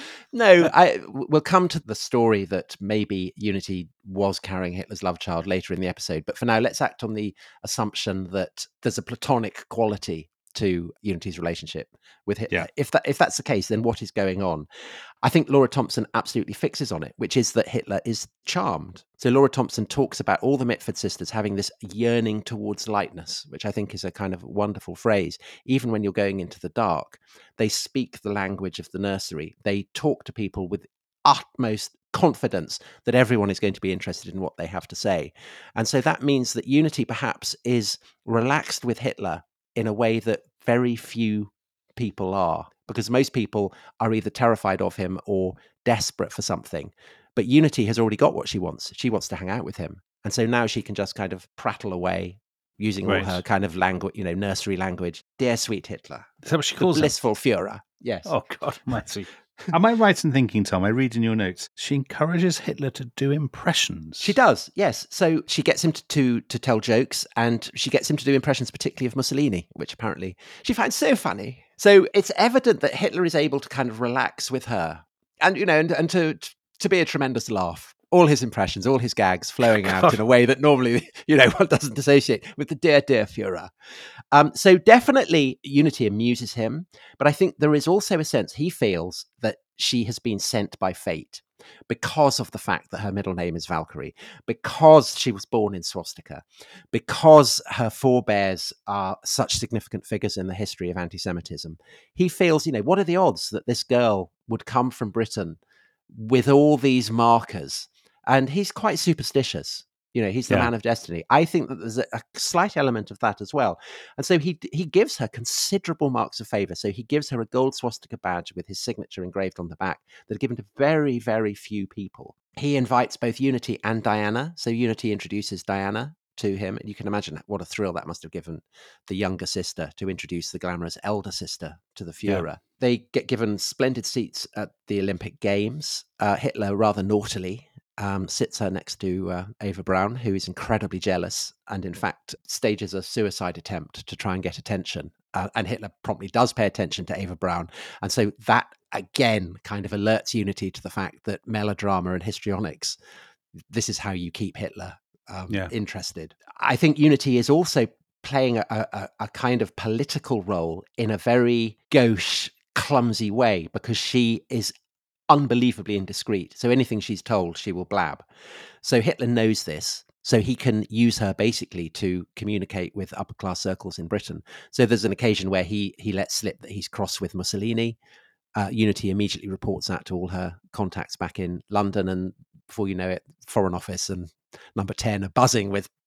[SPEAKER 5] No, I, we'll come to the story that maybe Unity was carrying Hitler's love child later in the episode. But for now, let's act on the assumption that there's a platonic quality to Unity's relationship with Hitler. Yeah. If that if that's the case, then what is going on? I think Laura Thompson absolutely fixes on it, which is that Hitler is charmed. So Laura Thompson talks about all the Mitford sisters having this yearning towards lightness, which I think is a kind of wonderful phrase. Even when you're going into the dark, they speak the language of the nursery. They talk to people with utmost confidence that everyone is going to be interested in what they have to say. And so that means that Unity perhaps is relaxed with Hitler in a way that very few people are, because most people are either terrified of him or desperate for something. But Unity has already got what she wants. She wants to hang out with him. And so now she can just kind of prattle away using right. all her kind of language, you know, nursery language. Dear sweet Hitler.
[SPEAKER 1] Is that what she calls
[SPEAKER 5] him? Blissful Führer. Yes.
[SPEAKER 1] Oh, God almighty. Am I right in thinking, Tom, I read in your notes, she encourages Hitler to do impressions?
[SPEAKER 5] She does, yes. So she gets him to, to to tell jokes, and she gets him to do impressions, particularly of Mussolini, which apparently she finds so funny. So it's evident that Hitler is able to kind of relax with her, and, you know, and, and to to be a tremendous laugh. All his impressions, all his gags flowing out God. in a way that normally, you know, one doesn't associate with the dear, dear Führer. Um, so definitely Unity amuses him, but I think there is also a sense he feels that she has been sent by fate because of the fact that her middle name is Valkyrie, because she was born in swastika, because her forebears are such significant figures in the history of anti-Semitism. He feels, you know, what are the odds that this girl would come from Britain with all these markers? And he's quite superstitious. You know, he's the yeah. man of destiny. I think that there's a, a slight element of that as well. And so he he gives her considerable marks of favor. So he gives her a gold swastika badge with his signature engraved on the back that are given to very, very few people. He invites both Unity and Diana. So Unity introduces Diana to him. And you can imagine what a thrill that must have given the younger sister to introduce the glamorous elder sister to the Führer. Yeah. They get given splendid seats at the Olympic Games. Uh, Hitler rather naughtily Um, sits her next to uh, Eva Braun, who is incredibly jealous and, in fact, stages a suicide attempt to try and get attention. Uh, and Hitler promptly does pay attention to Eva Braun. And so that, again, kind of alerts Unity to the fact that melodrama and histrionics, this is how you keep Hitler um, yeah. interested. I think Unity is also playing a, a, a kind of political role in a very gauche, clumsy way, because she is unbelievably indiscreet. So anything she's told, she will blab. So Hitler knows this. So he can use her basically to communicate with upper class circles in Britain. So there's an occasion where he he lets slip that he's cross with Mussolini. Uh, Unity immediately reports that to all her contacts back in London. And before you know it, Foreign Office and Number ten are buzzing with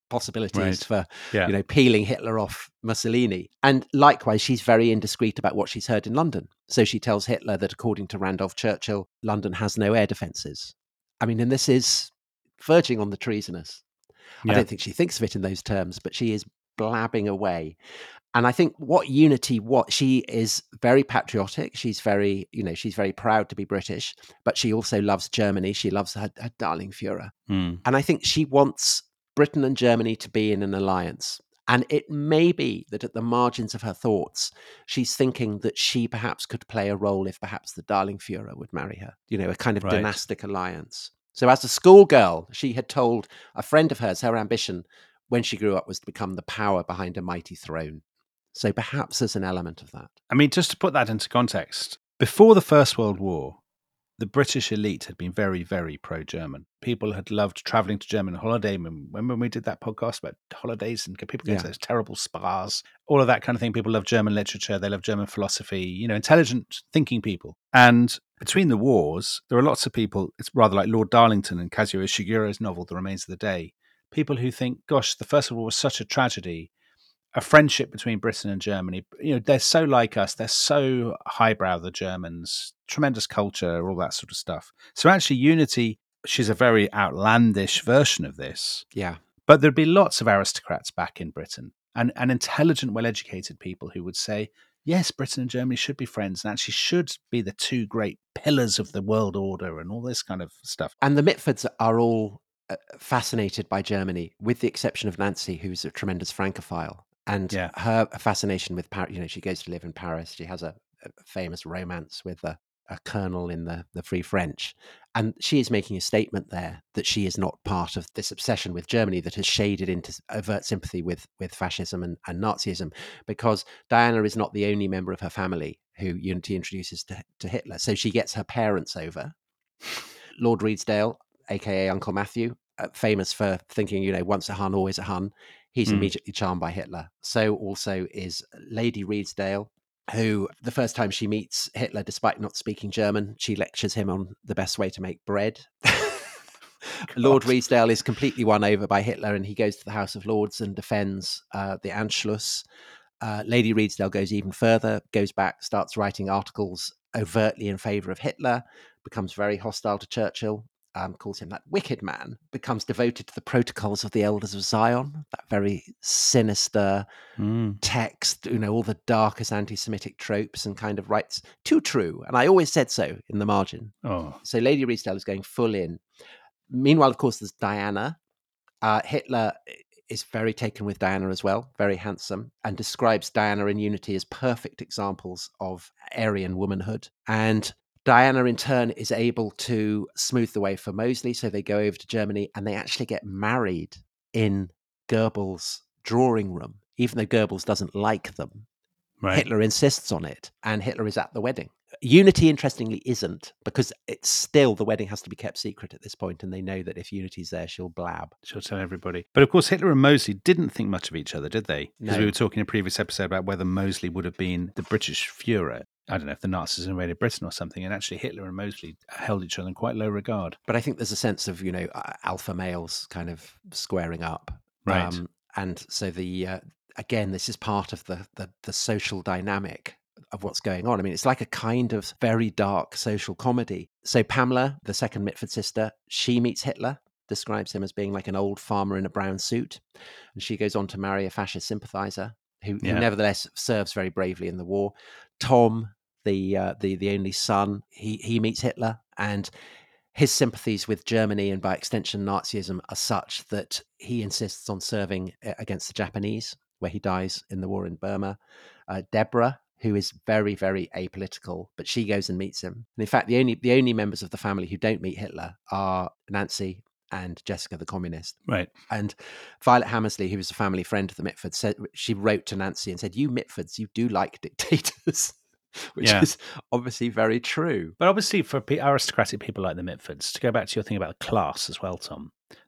[SPEAKER 5] possibilities
[SPEAKER 1] Right.
[SPEAKER 5] for,
[SPEAKER 1] Yeah.
[SPEAKER 5] you know, peeling Hitler off Mussolini. And likewise, she's very indiscreet about what she's heard in London. So she tells Hitler that according to Randolph Churchill, London has no air defences. I mean, and this is verging on the treasonous. I
[SPEAKER 1] Yeah.
[SPEAKER 5] don't think she thinks of it in those terms, but she is blabbing away. And I think what Unity, what she is very patriotic. She's very, you know, she's very proud to be British, but she also loves Germany. She loves her, her darling Führer.
[SPEAKER 1] Mm.
[SPEAKER 5] And I think she wants Britain and Germany to be in an alliance. And it may be that at the margins of her thoughts, she's thinking that she perhaps could play a role if perhaps the darling Führer would marry her, you know, a kind of
[SPEAKER 1] Right.
[SPEAKER 5] dynastic alliance. So as a schoolgirl, she had told a friend of hers her ambition when she grew up was to become the power behind a mighty throne. So perhaps there's an element of that.
[SPEAKER 1] I mean, just to put that into context, before the First World War, the British elite had been very, very pro-German. People had loved traveling to German holiday. When, when we did that podcast about holidays and people going
[SPEAKER 5] Yeah.
[SPEAKER 1] to those terrible spas, all of that kind of thing. People love German literature. They love German philosophy, you know, intelligent thinking people. And between the wars, there are lots of people, it's rather like Lord Darlington and Kazuo Ishiguro's novel, The Remains of the Day, people who think, gosh, the First World War was such a tragedy. A friendship between Britain and Germany, you know, they're so like us. They're so highbrow, the Germans, tremendous culture, all that sort of stuff. So actually Unity, she's a very outlandish version of this.
[SPEAKER 5] Yeah.
[SPEAKER 1] But there'd be lots of aristocrats back in Britain and, and intelligent, well-educated people who would say, yes, Britain and Germany should be friends and actually should be the two great pillars of the world order and all this kind of stuff.
[SPEAKER 5] And the Mitfords are all uh, fascinated by Germany, with the exception of Nancy, who's a tremendous Francophile. And
[SPEAKER 1] Yeah.
[SPEAKER 5] her fascination with Paris, you know, she goes to live in Paris. She has a, a famous romance with a, a colonel in the, the Free French. And she is making a statement there that she is not part of this obsession with Germany that has shaded into overt sympathy with, with fascism and, and Nazism, because Diana is not the only member of her family who Unity introduces to, to Hitler. So she gets her parents over. Lord Redesdale, a k a. Uncle Matthew, uh, famous for thinking, you know, once a Hun, always a Hun. He's
[SPEAKER 1] Mm.
[SPEAKER 5] immediately charmed by Hitler. So also is Lady Redesdale, who the first time she meets Hitler, despite not speaking German, she lectures him on the best way to make bread. Lord Redesdale is completely won over by Hitler, and he goes to the House of Lords and defends uh, the Anschluss. Uh, Lady Redesdale goes even further, goes back, starts writing articles overtly in favour of Hitler, becomes very hostile to Churchill. Um, calls him that wicked man, becomes devoted to the protocols of the Elders of Zion, that very sinister
[SPEAKER 1] Mm.
[SPEAKER 5] text, you know, all the darkest anti-Semitic tropes, and kind of writes, too true. And I always said so in the margin.
[SPEAKER 1] Oh,
[SPEAKER 5] So Lady Redesdale is going full in. Meanwhile, of course, there's Diana. Uh, Hitler is very taken with Diana as well, very handsome, and describes Diana and Unity as perfect examples of Aryan womanhood. And Diana, in turn, is able to smooth the way for Mosley. So they go over to Germany and they actually get married in Goebbels' drawing room, even though Goebbels doesn't like them.
[SPEAKER 1] right.
[SPEAKER 5] Hitler insists on it, and Hitler is at the wedding. Unity, interestingly, isn't, because it's still, the wedding has to be kept secret at this point, and they know that if Unity's there, she'll blab.
[SPEAKER 1] She'll tell everybody. But of course, Hitler and Mosley didn't think much of each other, did they? Because
[SPEAKER 5] No.
[SPEAKER 1] we were talking in a previous episode about whether Mosley would have been the British Führer. I don't know if the Nazis invaded Britain or something. And actually, Hitler and Mosley held each other in quite low regard.
[SPEAKER 5] But I think there's a sense of, you know, uh, alpha males kind of squaring up.
[SPEAKER 1] Right.
[SPEAKER 5] And so the, uh, again, this is part of the, the the social dynamic of what's going on. I mean, it's like a kind of very dark social comedy. So Pamela, the second Mitford sister, she meets Hitler, describes him as being like an old farmer in a brown suit. And she goes on to marry a fascist sympathizer who,
[SPEAKER 1] Yeah.
[SPEAKER 5] who nevertheless serves very bravely in the war. Tom, the uh, the the only son, he he meets Hitler, and his sympathies with Germany and by extension Nazism are such that he insists on serving uh, against the Japanese, where he dies in the war in Burma. Uh, Deborah, who is very, very apolitical, but she goes and meets him. And in fact, the only the only members of the family who don't meet Hitler are Nancy and Jessica, the communist.
[SPEAKER 1] Right.
[SPEAKER 5] And Violet Hammersley, who was a family friend of the Mitfords, said, she wrote to Nancy and said, "You Mitfords, you do like dictators," which
[SPEAKER 1] Yeah.
[SPEAKER 5] is obviously very true.
[SPEAKER 1] But obviously, for pe- aristocratic people like the Mitfords, to go back to your thing about class as well, Tom,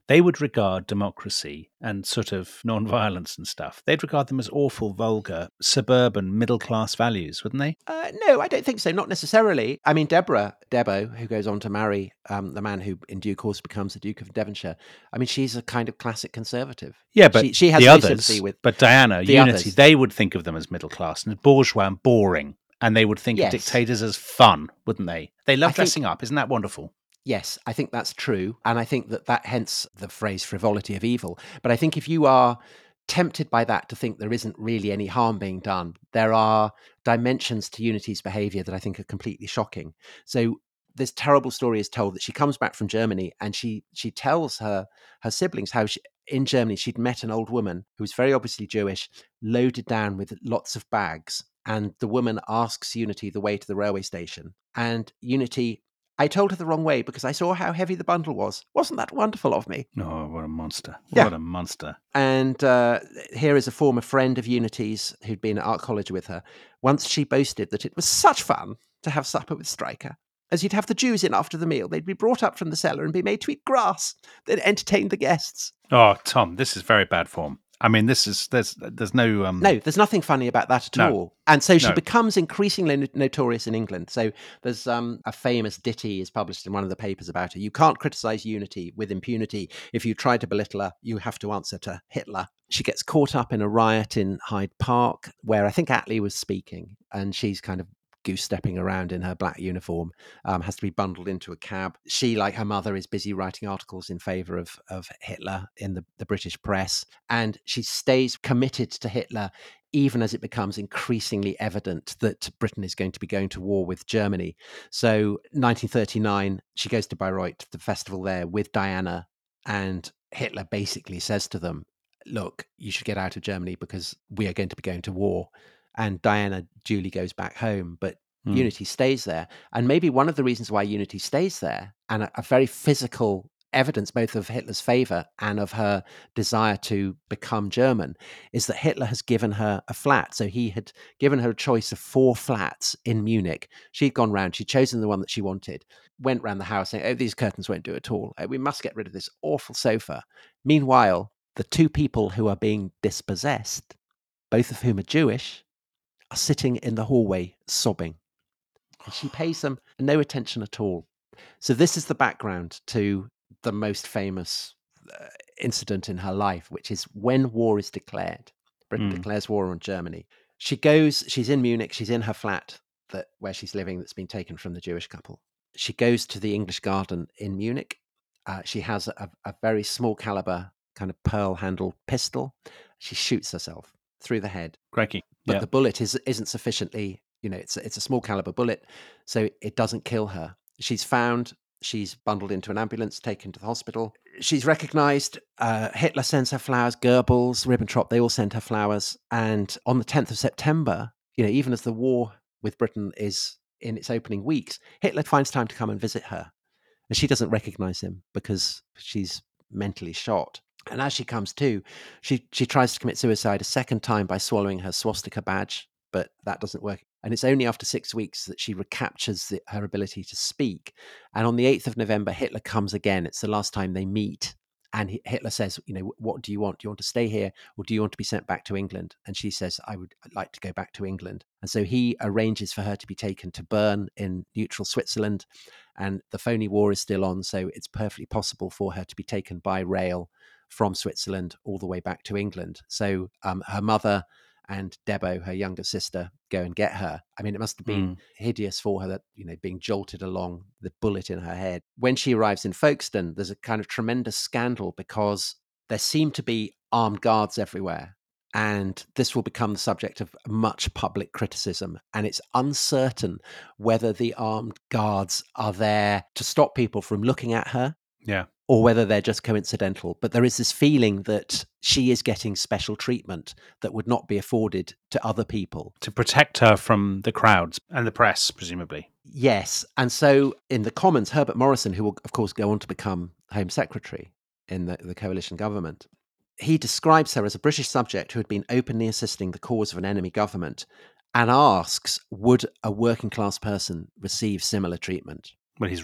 [SPEAKER 1] they would regard democracy and sort of non-violence and stuff, they'd regard them as awful, vulgar, suburban, middle-class values, wouldn't they?
[SPEAKER 5] Uh, no, I don't think so. Not necessarily. I mean, Deborah, Debo, who goes on to marry um, the man who in due course becomes the Duke of Devonshire, I mean, she's a kind of classic conservative.
[SPEAKER 1] Yeah, but
[SPEAKER 5] she, she has
[SPEAKER 1] the
[SPEAKER 5] no
[SPEAKER 1] others,
[SPEAKER 5] sympathy with
[SPEAKER 1] but Diana,
[SPEAKER 5] the
[SPEAKER 1] Unity,
[SPEAKER 5] others.
[SPEAKER 1] they would think of them as middle-class and bourgeois and boring, and they would think
[SPEAKER 5] Yes.
[SPEAKER 1] of dictators as fun, wouldn't they? They love
[SPEAKER 5] I think-
[SPEAKER 1] dressing up. Isn't that wonderful?
[SPEAKER 5] Yes, I think that's true. And I think that that hence the phrase frivolity of evil. But I think if you are tempted by that to think there isn't really any harm being done, there are dimensions to Unity's behavior that I think are completely shocking. So this terrible story is told that she comes back from Germany and she she tells her her siblings how she, in Germany she'd met an old woman who was very obviously Jewish, loaded down with lots of bags. And the woman asks Unity the way to the railway station. And Unity, I told her the wrong way because I saw how heavy the bundle was. Wasn't that wonderful of me?
[SPEAKER 1] Oh, what a monster.
[SPEAKER 5] Yeah.
[SPEAKER 1] What a monster.
[SPEAKER 5] And uh, here is a former friend of Unity's who'd been at art college with her. Once she boasted that it was such fun to have supper with Stryker, as you'd have the Jews in after the meal. They'd be brought up from the cellar and be made to eat grass. They'd entertain the guests.
[SPEAKER 1] Oh, Tom, this is very bad form. I mean, this is, there's there's no... Um...
[SPEAKER 5] No, there's nothing funny about that at
[SPEAKER 1] No.
[SPEAKER 5] all. And so she
[SPEAKER 1] No.
[SPEAKER 5] becomes increasingly no- notorious in England. So there's um, a famous ditty is published in one of the papers about her. You can't criticize Unity with impunity. If you try to belittle her, you have to answer to Hitler. She gets caught up in a riot in Hyde Park where I think Attlee was speaking, and she's kind of goose stepping around in her black uniform, um, has to be bundled into a cab. She, like her mother, is busy writing articles in favor of, of Hitler in the, the British press. And she stays committed to Hitler, even as it becomes increasingly evident that Britain is going to be going to war with Germany. So nineteen thirty-nine, she goes to Bayreuth, the festival there, with Diana, and Hitler basically says to them, look, you should get out of Germany because we are going to be going to war. And Diana duly goes back home, but
[SPEAKER 1] Hmm.
[SPEAKER 5] Unity stays there. And maybe one of the reasons why Unity stays there, and a, a very physical evidence both of Hitler's favor and of her desire to become German, is that Hitler has given her a flat. So he had given her a choice of four flats in Munich. She'd gone round, she'd chosen the one that she wanted, went round the house saying, oh, these curtains won't do at all. Oh, we must get rid of this awful sofa. Meanwhile, the two people who are being dispossessed, both of whom are Jewish, are sitting in the hallway sobbing. And she pays them no attention at all. So this is the background to the most famous uh, incident in her life, which is when war is declared. Britain
[SPEAKER 1] Mm.
[SPEAKER 5] declares war on Germany. She goes, she's in Munich, she's in her flat that where she's living that's been taken from the Jewish couple. She goes to the English Garden in Munich. Uh, she has a, a very small caliber kind of pearl handled pistol. She shoots herself through the head.
[SPEAKER 1] Crikey.
[SPEAKER 5] But
[SPEAKER 1] Yeah.
[SPEAKER 5] the bullet is, isn't sufficiently, you know, it's a, it's a small caliber bullet, so it doesn't kill her. She's found, she's bundled into an ambulance, taken to the hospital. She's recognized. Uh, Hitler sends her flowers, Goebbels, Ribbentrop, they all send her flowers. And on the tenth of September, you know, even as the war with Britain is in its opening weeks, Hitler finds time to come and visit her. And she doesn't recognize him because she's mentally shot. And as she comes to, she she tries to commit suicide a second time by swallowing her swastika badge, but that doesn't work. And it's only after six weeks that she recaptures the, her ability to speak. And on the eighth of November, Hitler comes again. It's the last time they meet. And he, Hitler says, you know, what do you want? Do you want to stay here or do you want to be sent back to England? And she says, I would like to go back to England. And so he arranges for her to be taken to Bern in neutral Switzerland. And the phony war is still on. So it's perfectly possible for her to be taken by rail from Switzerland all the way back to England. So um, her mother and Debo, her younger sister, go and get her. I mean, it must have been
[SPEAKER 1] Mm.
[SPEAKER 5] hideous for her that, you know, being jolted along, the bullet in her head. When she arrives in Folkestone, there's a kind of tremendous scandal because there seem to be armed guards everywhere. And this will become the subject of much public criticism. And it's uncertain whether the armed guards are there to stop people from looking at her
[SPEAKER 1] Yeah.
[SPEAKER 5] or whether they're just coincidental. But there is this feeling that she is getting special treatment that would not be afforded to other people.
[SPEAKER 1] To protect her from the crowds and the press, presumably.
[SPEAKER 5] Yes. And so in the Commons, Herbert Morrison, who will, of course, go on to become Home Secretary in the, the coalition government, he describes her as a British subject who had been openly assisting the cause of an enemy government and asks, would a working class person receive similar treatment?
[SPEAKER 1] Well, he's right.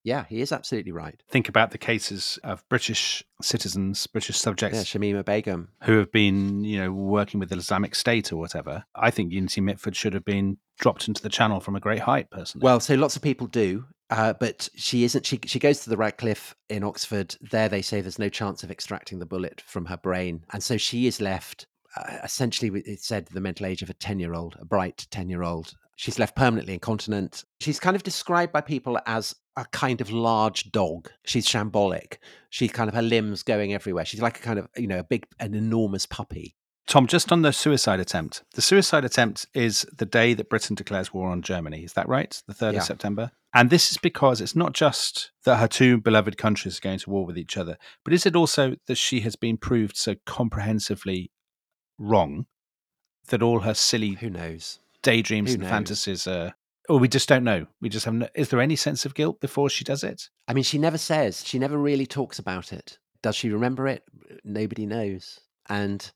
[SPEAKER 5] Yeah, he is absolutely right.
[SPEAKER 1] Think about the cases of British citizens, British subjects,
[SPEAKER 5] Yeah, Shamima Begum.
[SPEAKER 1] who have been, you know, working with the Islamic State or whatever. I think Unity Mitford should have been dropped into the Channel from a great height, personally.
[SPEAKER 5] Well, so lots of people do, uh, but she isn't. She she goes to the Radcliffe in Oxford. There, they say there's no chance of extracting the bullet from her brain, and so she is left. Uh, essentially, it's said the mental age of a ten-year-old, a bright ten-year-old. She's left permanently incontinent. She's kind of described by people as a kind of large dog. She's shambolic. She's kind of her limbs going everywhere. She's like a kind of, you know, a big, an enormous puppy.
[SPEAKER 1] Tom, just on the suicide attempt. The suicide attempt is the day that Britain declares war on Germany. Is that right? The third
[SPEAKER 5] Yeah.
[SPEAKER 1] of September? And this is because it's not just that her two beloved countries are going to war with each other, but is it also that she has been proved so comprehensively wrong that all her silly
[SPEAKER 5] Who knows?
[SPEAKER 1] daydreams
[SPEAKER 5] Who
[SPEAKER 1] and
[SPEAKER 5] knows?
[SPEAKER 1] fantasies are... Or we just don't know. We just have no... Is there any sense of guilt before she does it?
[SPEAKER 5] I mean, she never says. She never really talks about it. Does she remember it? Nobody knows. And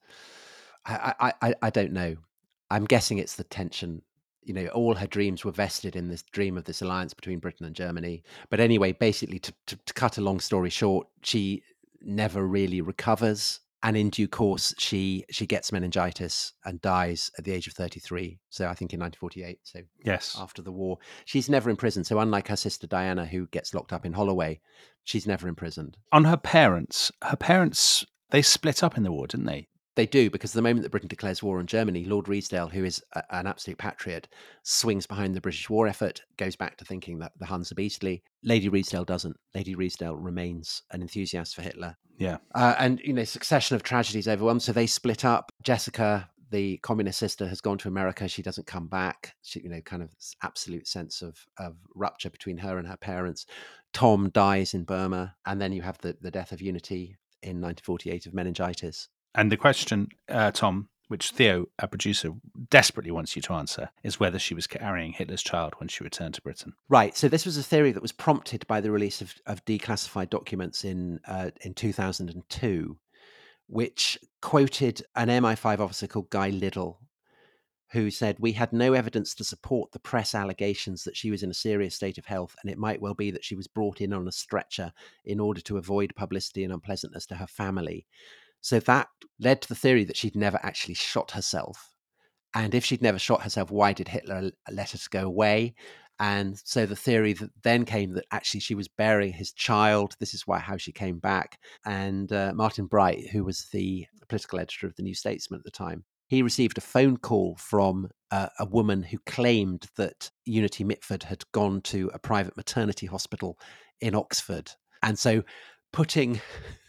[SPEAKER 5] I, I, I, I don't know. I'm guessing it's the tension. You know, all her dreams were vested in this dream of this alliance between Britain and Germany. But anyway, basically, to, to, to cut a long story short, she never really recovers. And in due course, she she gets meningitis and dies at the age of thirty-three. So I think in nineteen forty-eight. So
[SPEAKER 1] Yes.
[SPEAKER 5] after the war, she's never imprisoned. So unlike her sister Diana, who gets locked up in Holloway, she's never imprisoned.
[SPEAKER 1] On her parents, her parents, they split up in the war, didn't they?
[SPEAKER 5] They do, because the moment that Britain declares war on Germany, Lord Riesdale, who is a, an absolute patriot, swings behind the British war effort, goes back to thinking that the Huns are beastly. Lady Riesdale doesn't. Lady Riesdale remains an enthusiast for Hitler.
[SPEAKER 1] Yeah.
[SPEAKER 5] Uh, and, you know, succession of tragedies overwhelmed. So they split up. Jessica, the communist sister, has gone to America. She doesn't come back. She, you know, kind of absolute sense of, of rupture between her and her parents. Tom dies in Burma. And then you have the, the death of Unity in nineteen forty-eight of meningitis.
[SPEAKER 1] And the question, uh, Tom, which Theo, our producer, desperately wants you to answer, is whether she was carrying Hitler's child when she returned to Britain.
[SPEAKER 5] Right. So this was a theory that was prompted by the release of, of declassified documents in uh, in two thousand two, which quoted an M I five officer called Guy Liddell, who said, "We had no evidence to support the press allegations that she was in a serious state of health, and it might well be that she was brought in on a stretcher in order to avoid publicity and unpleasantness to her family." So that led to the theory that she'd never actually shot herself. And if she'd never shot herself, why did Hitler let her to go away? And so the theory that then came that actually she was bearing his child. This is why how she came back. And uh, Martin Bright, who was the political editor of the New Statesman at the time, he received a phone call from uh, a woman who claimed that Unity Mitford had gone to a private maternity hospital in Oxford. And so putting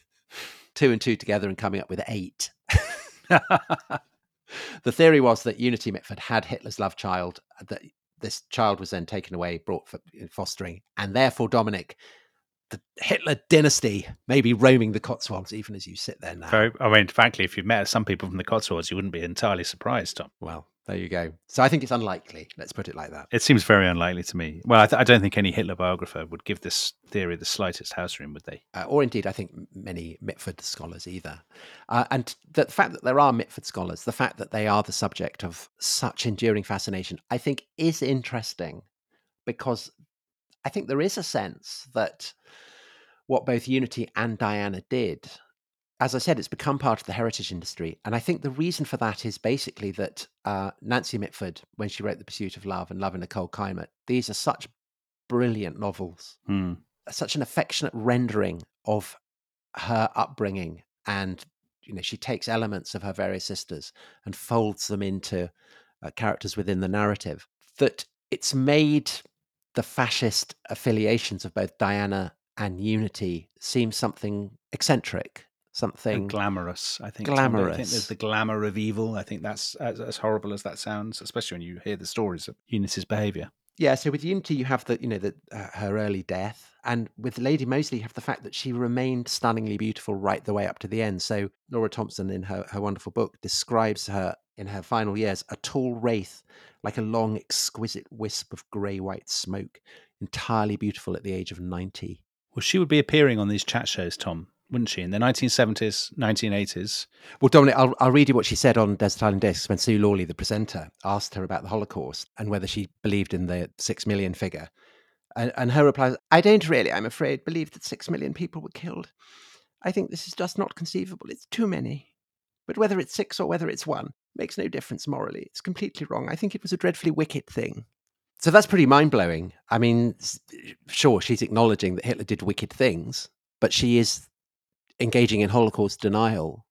[SPEAKER 5] two and two together and coming up with eight. The theory was that Unity Mitford had Hitler's love child, that this child was then taken away, brought for fostering, and therefore, Dominic, the Hitler dynasty may be roaming the Cotswolds even as you sit there now.
[SPEAKER 1] Very, I mean, frankly, if you met some people from the Cotswolds, you wouldn't be entirely surprised, Tom.
[SPEAKER 5] Well, there you go. So I think it's unlikely. Let's put it like that.
[SPEAKER 1] It seems very unlikely to me. Well, I, th- I don't think any Hitler biographer would give this theory the slightest house room, would they?
[SPEAKER 5] Uh, or indeed, I think many Mitford scholars either. Uh, and the fact that there are Mitford scholars, the fact that they are the subject of such enduring fascination, I think is interesting, because I think there is a sense that what both Unity and Diana did, as I said, it's become part of the heritage industry. And I think the reason for that is basically that uh, Nancy Mitford, when she wrote The Pursuit of Love and Love in a Cold Climate, these are such brilliant novels,
[SPEAKER 1] Hmm.
[SPEAKER 5] such an affectionate rendering of her upbringing. And, you know, she takes elements of her various sisters and folds them into uh, characters within the narrative, that it's made the fascist affiliations of both Diana and Unity seem something eccentric. Something
[SPEAKER 1] And glamorous, I think. Tom. I
[SPEAKER 5] Glamorous.
[SPEAKER 1] think there's the glamour of evil. I think that's as, as horrible as that sounds, especially when you hear the stories of Unity's behaviour.
[SPEAKER 5] Yeah, so with Unity, you have the, you know, the, uh, her early death, and with Lady Mosley, you have the fact that she remained stunningly beautiful right the way up to the end. So Laura Thompson, in her, her wonderful book, describes her in her final years, a tall wraith, like a long, exquisite wisp of grey-white smoke, entirely beautiful at the age of ninety.
[SPEAKER 1] Well, she would be appearing on these chat shows, Tom, wouldn't she? In the nineteen seventies, nineteen eighties.
[SPEAKER 5] Well, Dominic, I'll, I'll read you what she said on Desert Island Discs when Sue Lawley, the presenter, asked her about the Holocaust and whether she believed in the six million figure. And, and her reply is, I don't really, I'm afraid, believe that six million people were killed. I think this is just not conceivable. It's too many. But whether it's six or whether it's one makes no difference morally. It's completely wrong. I think it was a dreadfully wicked thing. So that's pretty mind-blowing. I mean, sure, she's acknowledging that Hitler did wicked things, but she is engaging in Holocaust denial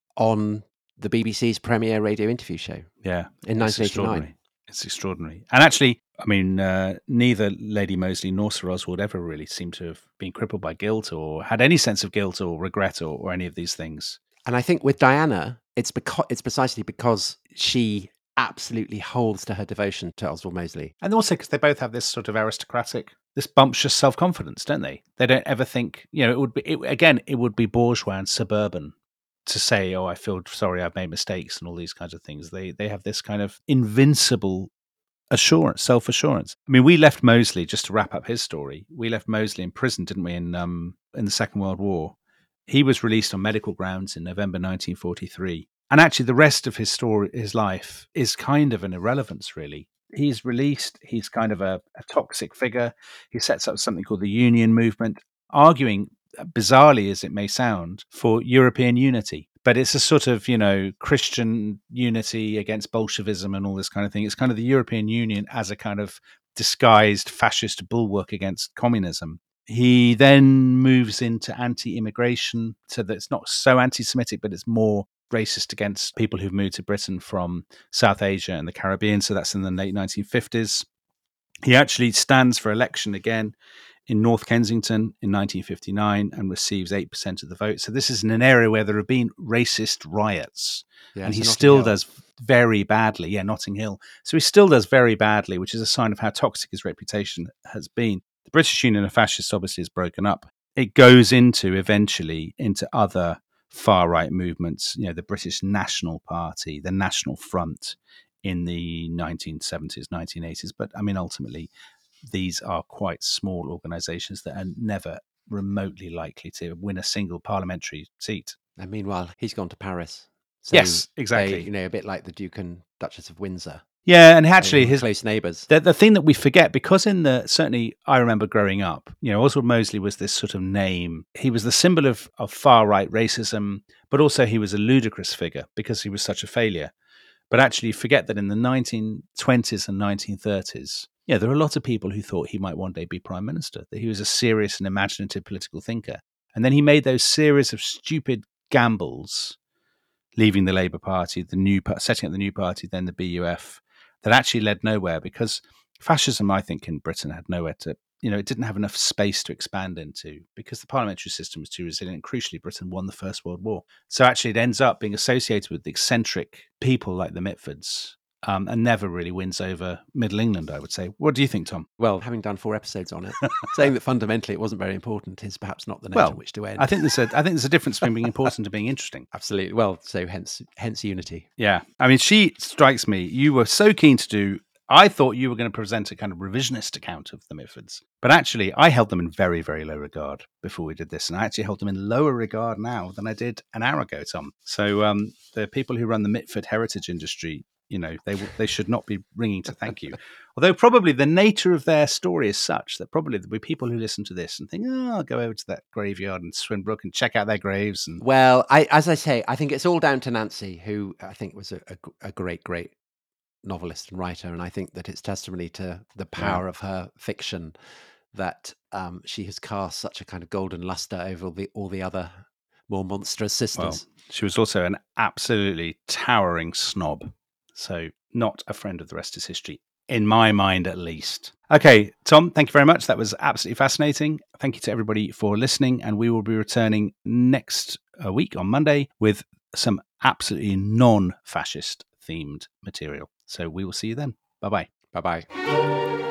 [SPEAKER 5] on the B B C's premiere radio interview show.
[SPEAKER 1] Yeah.
[SPEAKER 5] In nineteen eighty-nine.
[SPEAKER 1] It's extraordinary. And actually, I mean, uh, neither Lady Mosley nor Sir Oswald ever really seemed to have been crippled by guilt or had any sense of guilt or regret or, or any of these things.
[SPEAKER 5] And I think with Diana, it's because it's precisely because she absolutely holds to her devotion to Oswald Mosley.
[SPEAKER 1] And also because they both have this sort of aristocratic, this bumptious self-confidence, don't they? They don't ever think, you know, it would be, it, again, it would be bourgeois and suburban to say, oh, I feel sorry, I've made mistakes and all these kinds of things. They they have this kind of invincible assurance, self-assurance. I mean, we left Mosley, just to wrap up his story, we left Mosley in prison, didn't we, in um in the Second World War. He was released on medical grounds in November nineteen forty-three. And actually the rest of his story, his life, is kind of an irrelevance, really. He's released, he's kind of a, a toxic figure. He sets up something called the Union Movement, arguing, bizarrely as it may sound, for European unity. But it's a sort of, you know, Christian unity against Bolshevism and all this kind of thing. It's kind of the European Union as a kind of disguised fascist bulwark against communism. He then moves into anti-immigration, so that it's not so anti-Semitic, but it's more racist against people who've moved to Britain from South Asia and the Caribbean. So that's in the late nineteen fifties. He actually stands for election again in North Kensington in nineteen fifty-nine and receives eight percent of the vote. So this is in an area where there have been racist riots. Yeah, and he still Hill. does very badly. Yeah, Notting Hill. So he still does very badly, which is a sign of how toxic his reputation has been. The British Union of Fascists obviously is broken up. It goes into, eventually, into other far-right movements, you know, the British National Party, the National Front in the nineteen seventies, nineteen eighties. But, I mean, ultimately, these are quite small organisations that are never remotely likely to win a single parliamentary seat.
[SPEAKER 5] And meanwhile, he's gone to Paris. So
[SPEAKER 1] yes, exactly.
[SPEAKER 5] They, you know, a bit like the Duke and Duchess of Windsor.
[SPEAKER 1] Yeah, and actually, his
[SPEAKER 5] close neighbours.
[SPEAKER 1] The, the thing that we forget, because in the certainly I remember growing up, you know, Oswald Mosley was this sort of name. He was the symbol of, of far right racism, but also he was a ludicrous figure because he was such a failure. But actually, forget that in the nineteen twenties and nineteen thirties, yeah, there were a lot of people who thought he might one day be prime minister, that he was a serious and imaginative political thinker. And then he made those series of stupid gambles, leaving the Labour Party, the new setting up the new party, then the B U F, that actually led nowhere, because fascism, I think, in Britain had nowhere to, you know, it didn't have enough space to expand into because the parliamentary system was too resilient. Crucially, Britain won the First World War. So actually it ends up being associated with eccentric people like the Mitfords, um, and never really wins over Middle England, I would say. What do you think, Tom?
[SPEAKER 5] Well, having done four episodes on it, saying that fundamentally it wasn't very important is perhaps not the note
[SPEAKER 1] well,
[SPEAKER 5] on which to end.
[SPEAKER 1] I think there's a, I think there's a difference between being important and being interesting.
[SPEAKER 5] Absolutely. Well, so hence, hence unity.
[SPEAKER 1] Yeah. I mean, she strikes me. You were so keen to do, I thought you were going to present a kind of revisionist account of the Mitfords. But actually, I held them in very, very low regard before we did this. And I actually held them in lower regard now than I did an hour ago, Tom. So um, the people who run the Mitford heritage industry, you know, they they should not be ringing to thank you. Although probably the nature of their story is such that probably there'll be people who listen to this and think, oh, I'll go over to that graveyard in Swinbrook and check out their graves. And
[SPEAKER 5] Well, I, as I say, I think it's all down to Nancy, who I think was a, a, a great, great novelist and writer. And I think that it's testimony to the power yeah. of her fiction that um, she has cast such a kind of golden luster over all the, all the other more monstrous sisters.
[SPEAKER 1] Well, she was also an absolutely towering snob. So not a friend of the rest is history, in my mind at least. Okay, Tom, thank you very much. That was absolutely fascinating. Thank you to everybody for listening. And we will be returning next uh, week on Monday with some absolutely non-fascist themed material. So we will see you then. Bye-bye.
[SPEAKER 5] Bye-bye.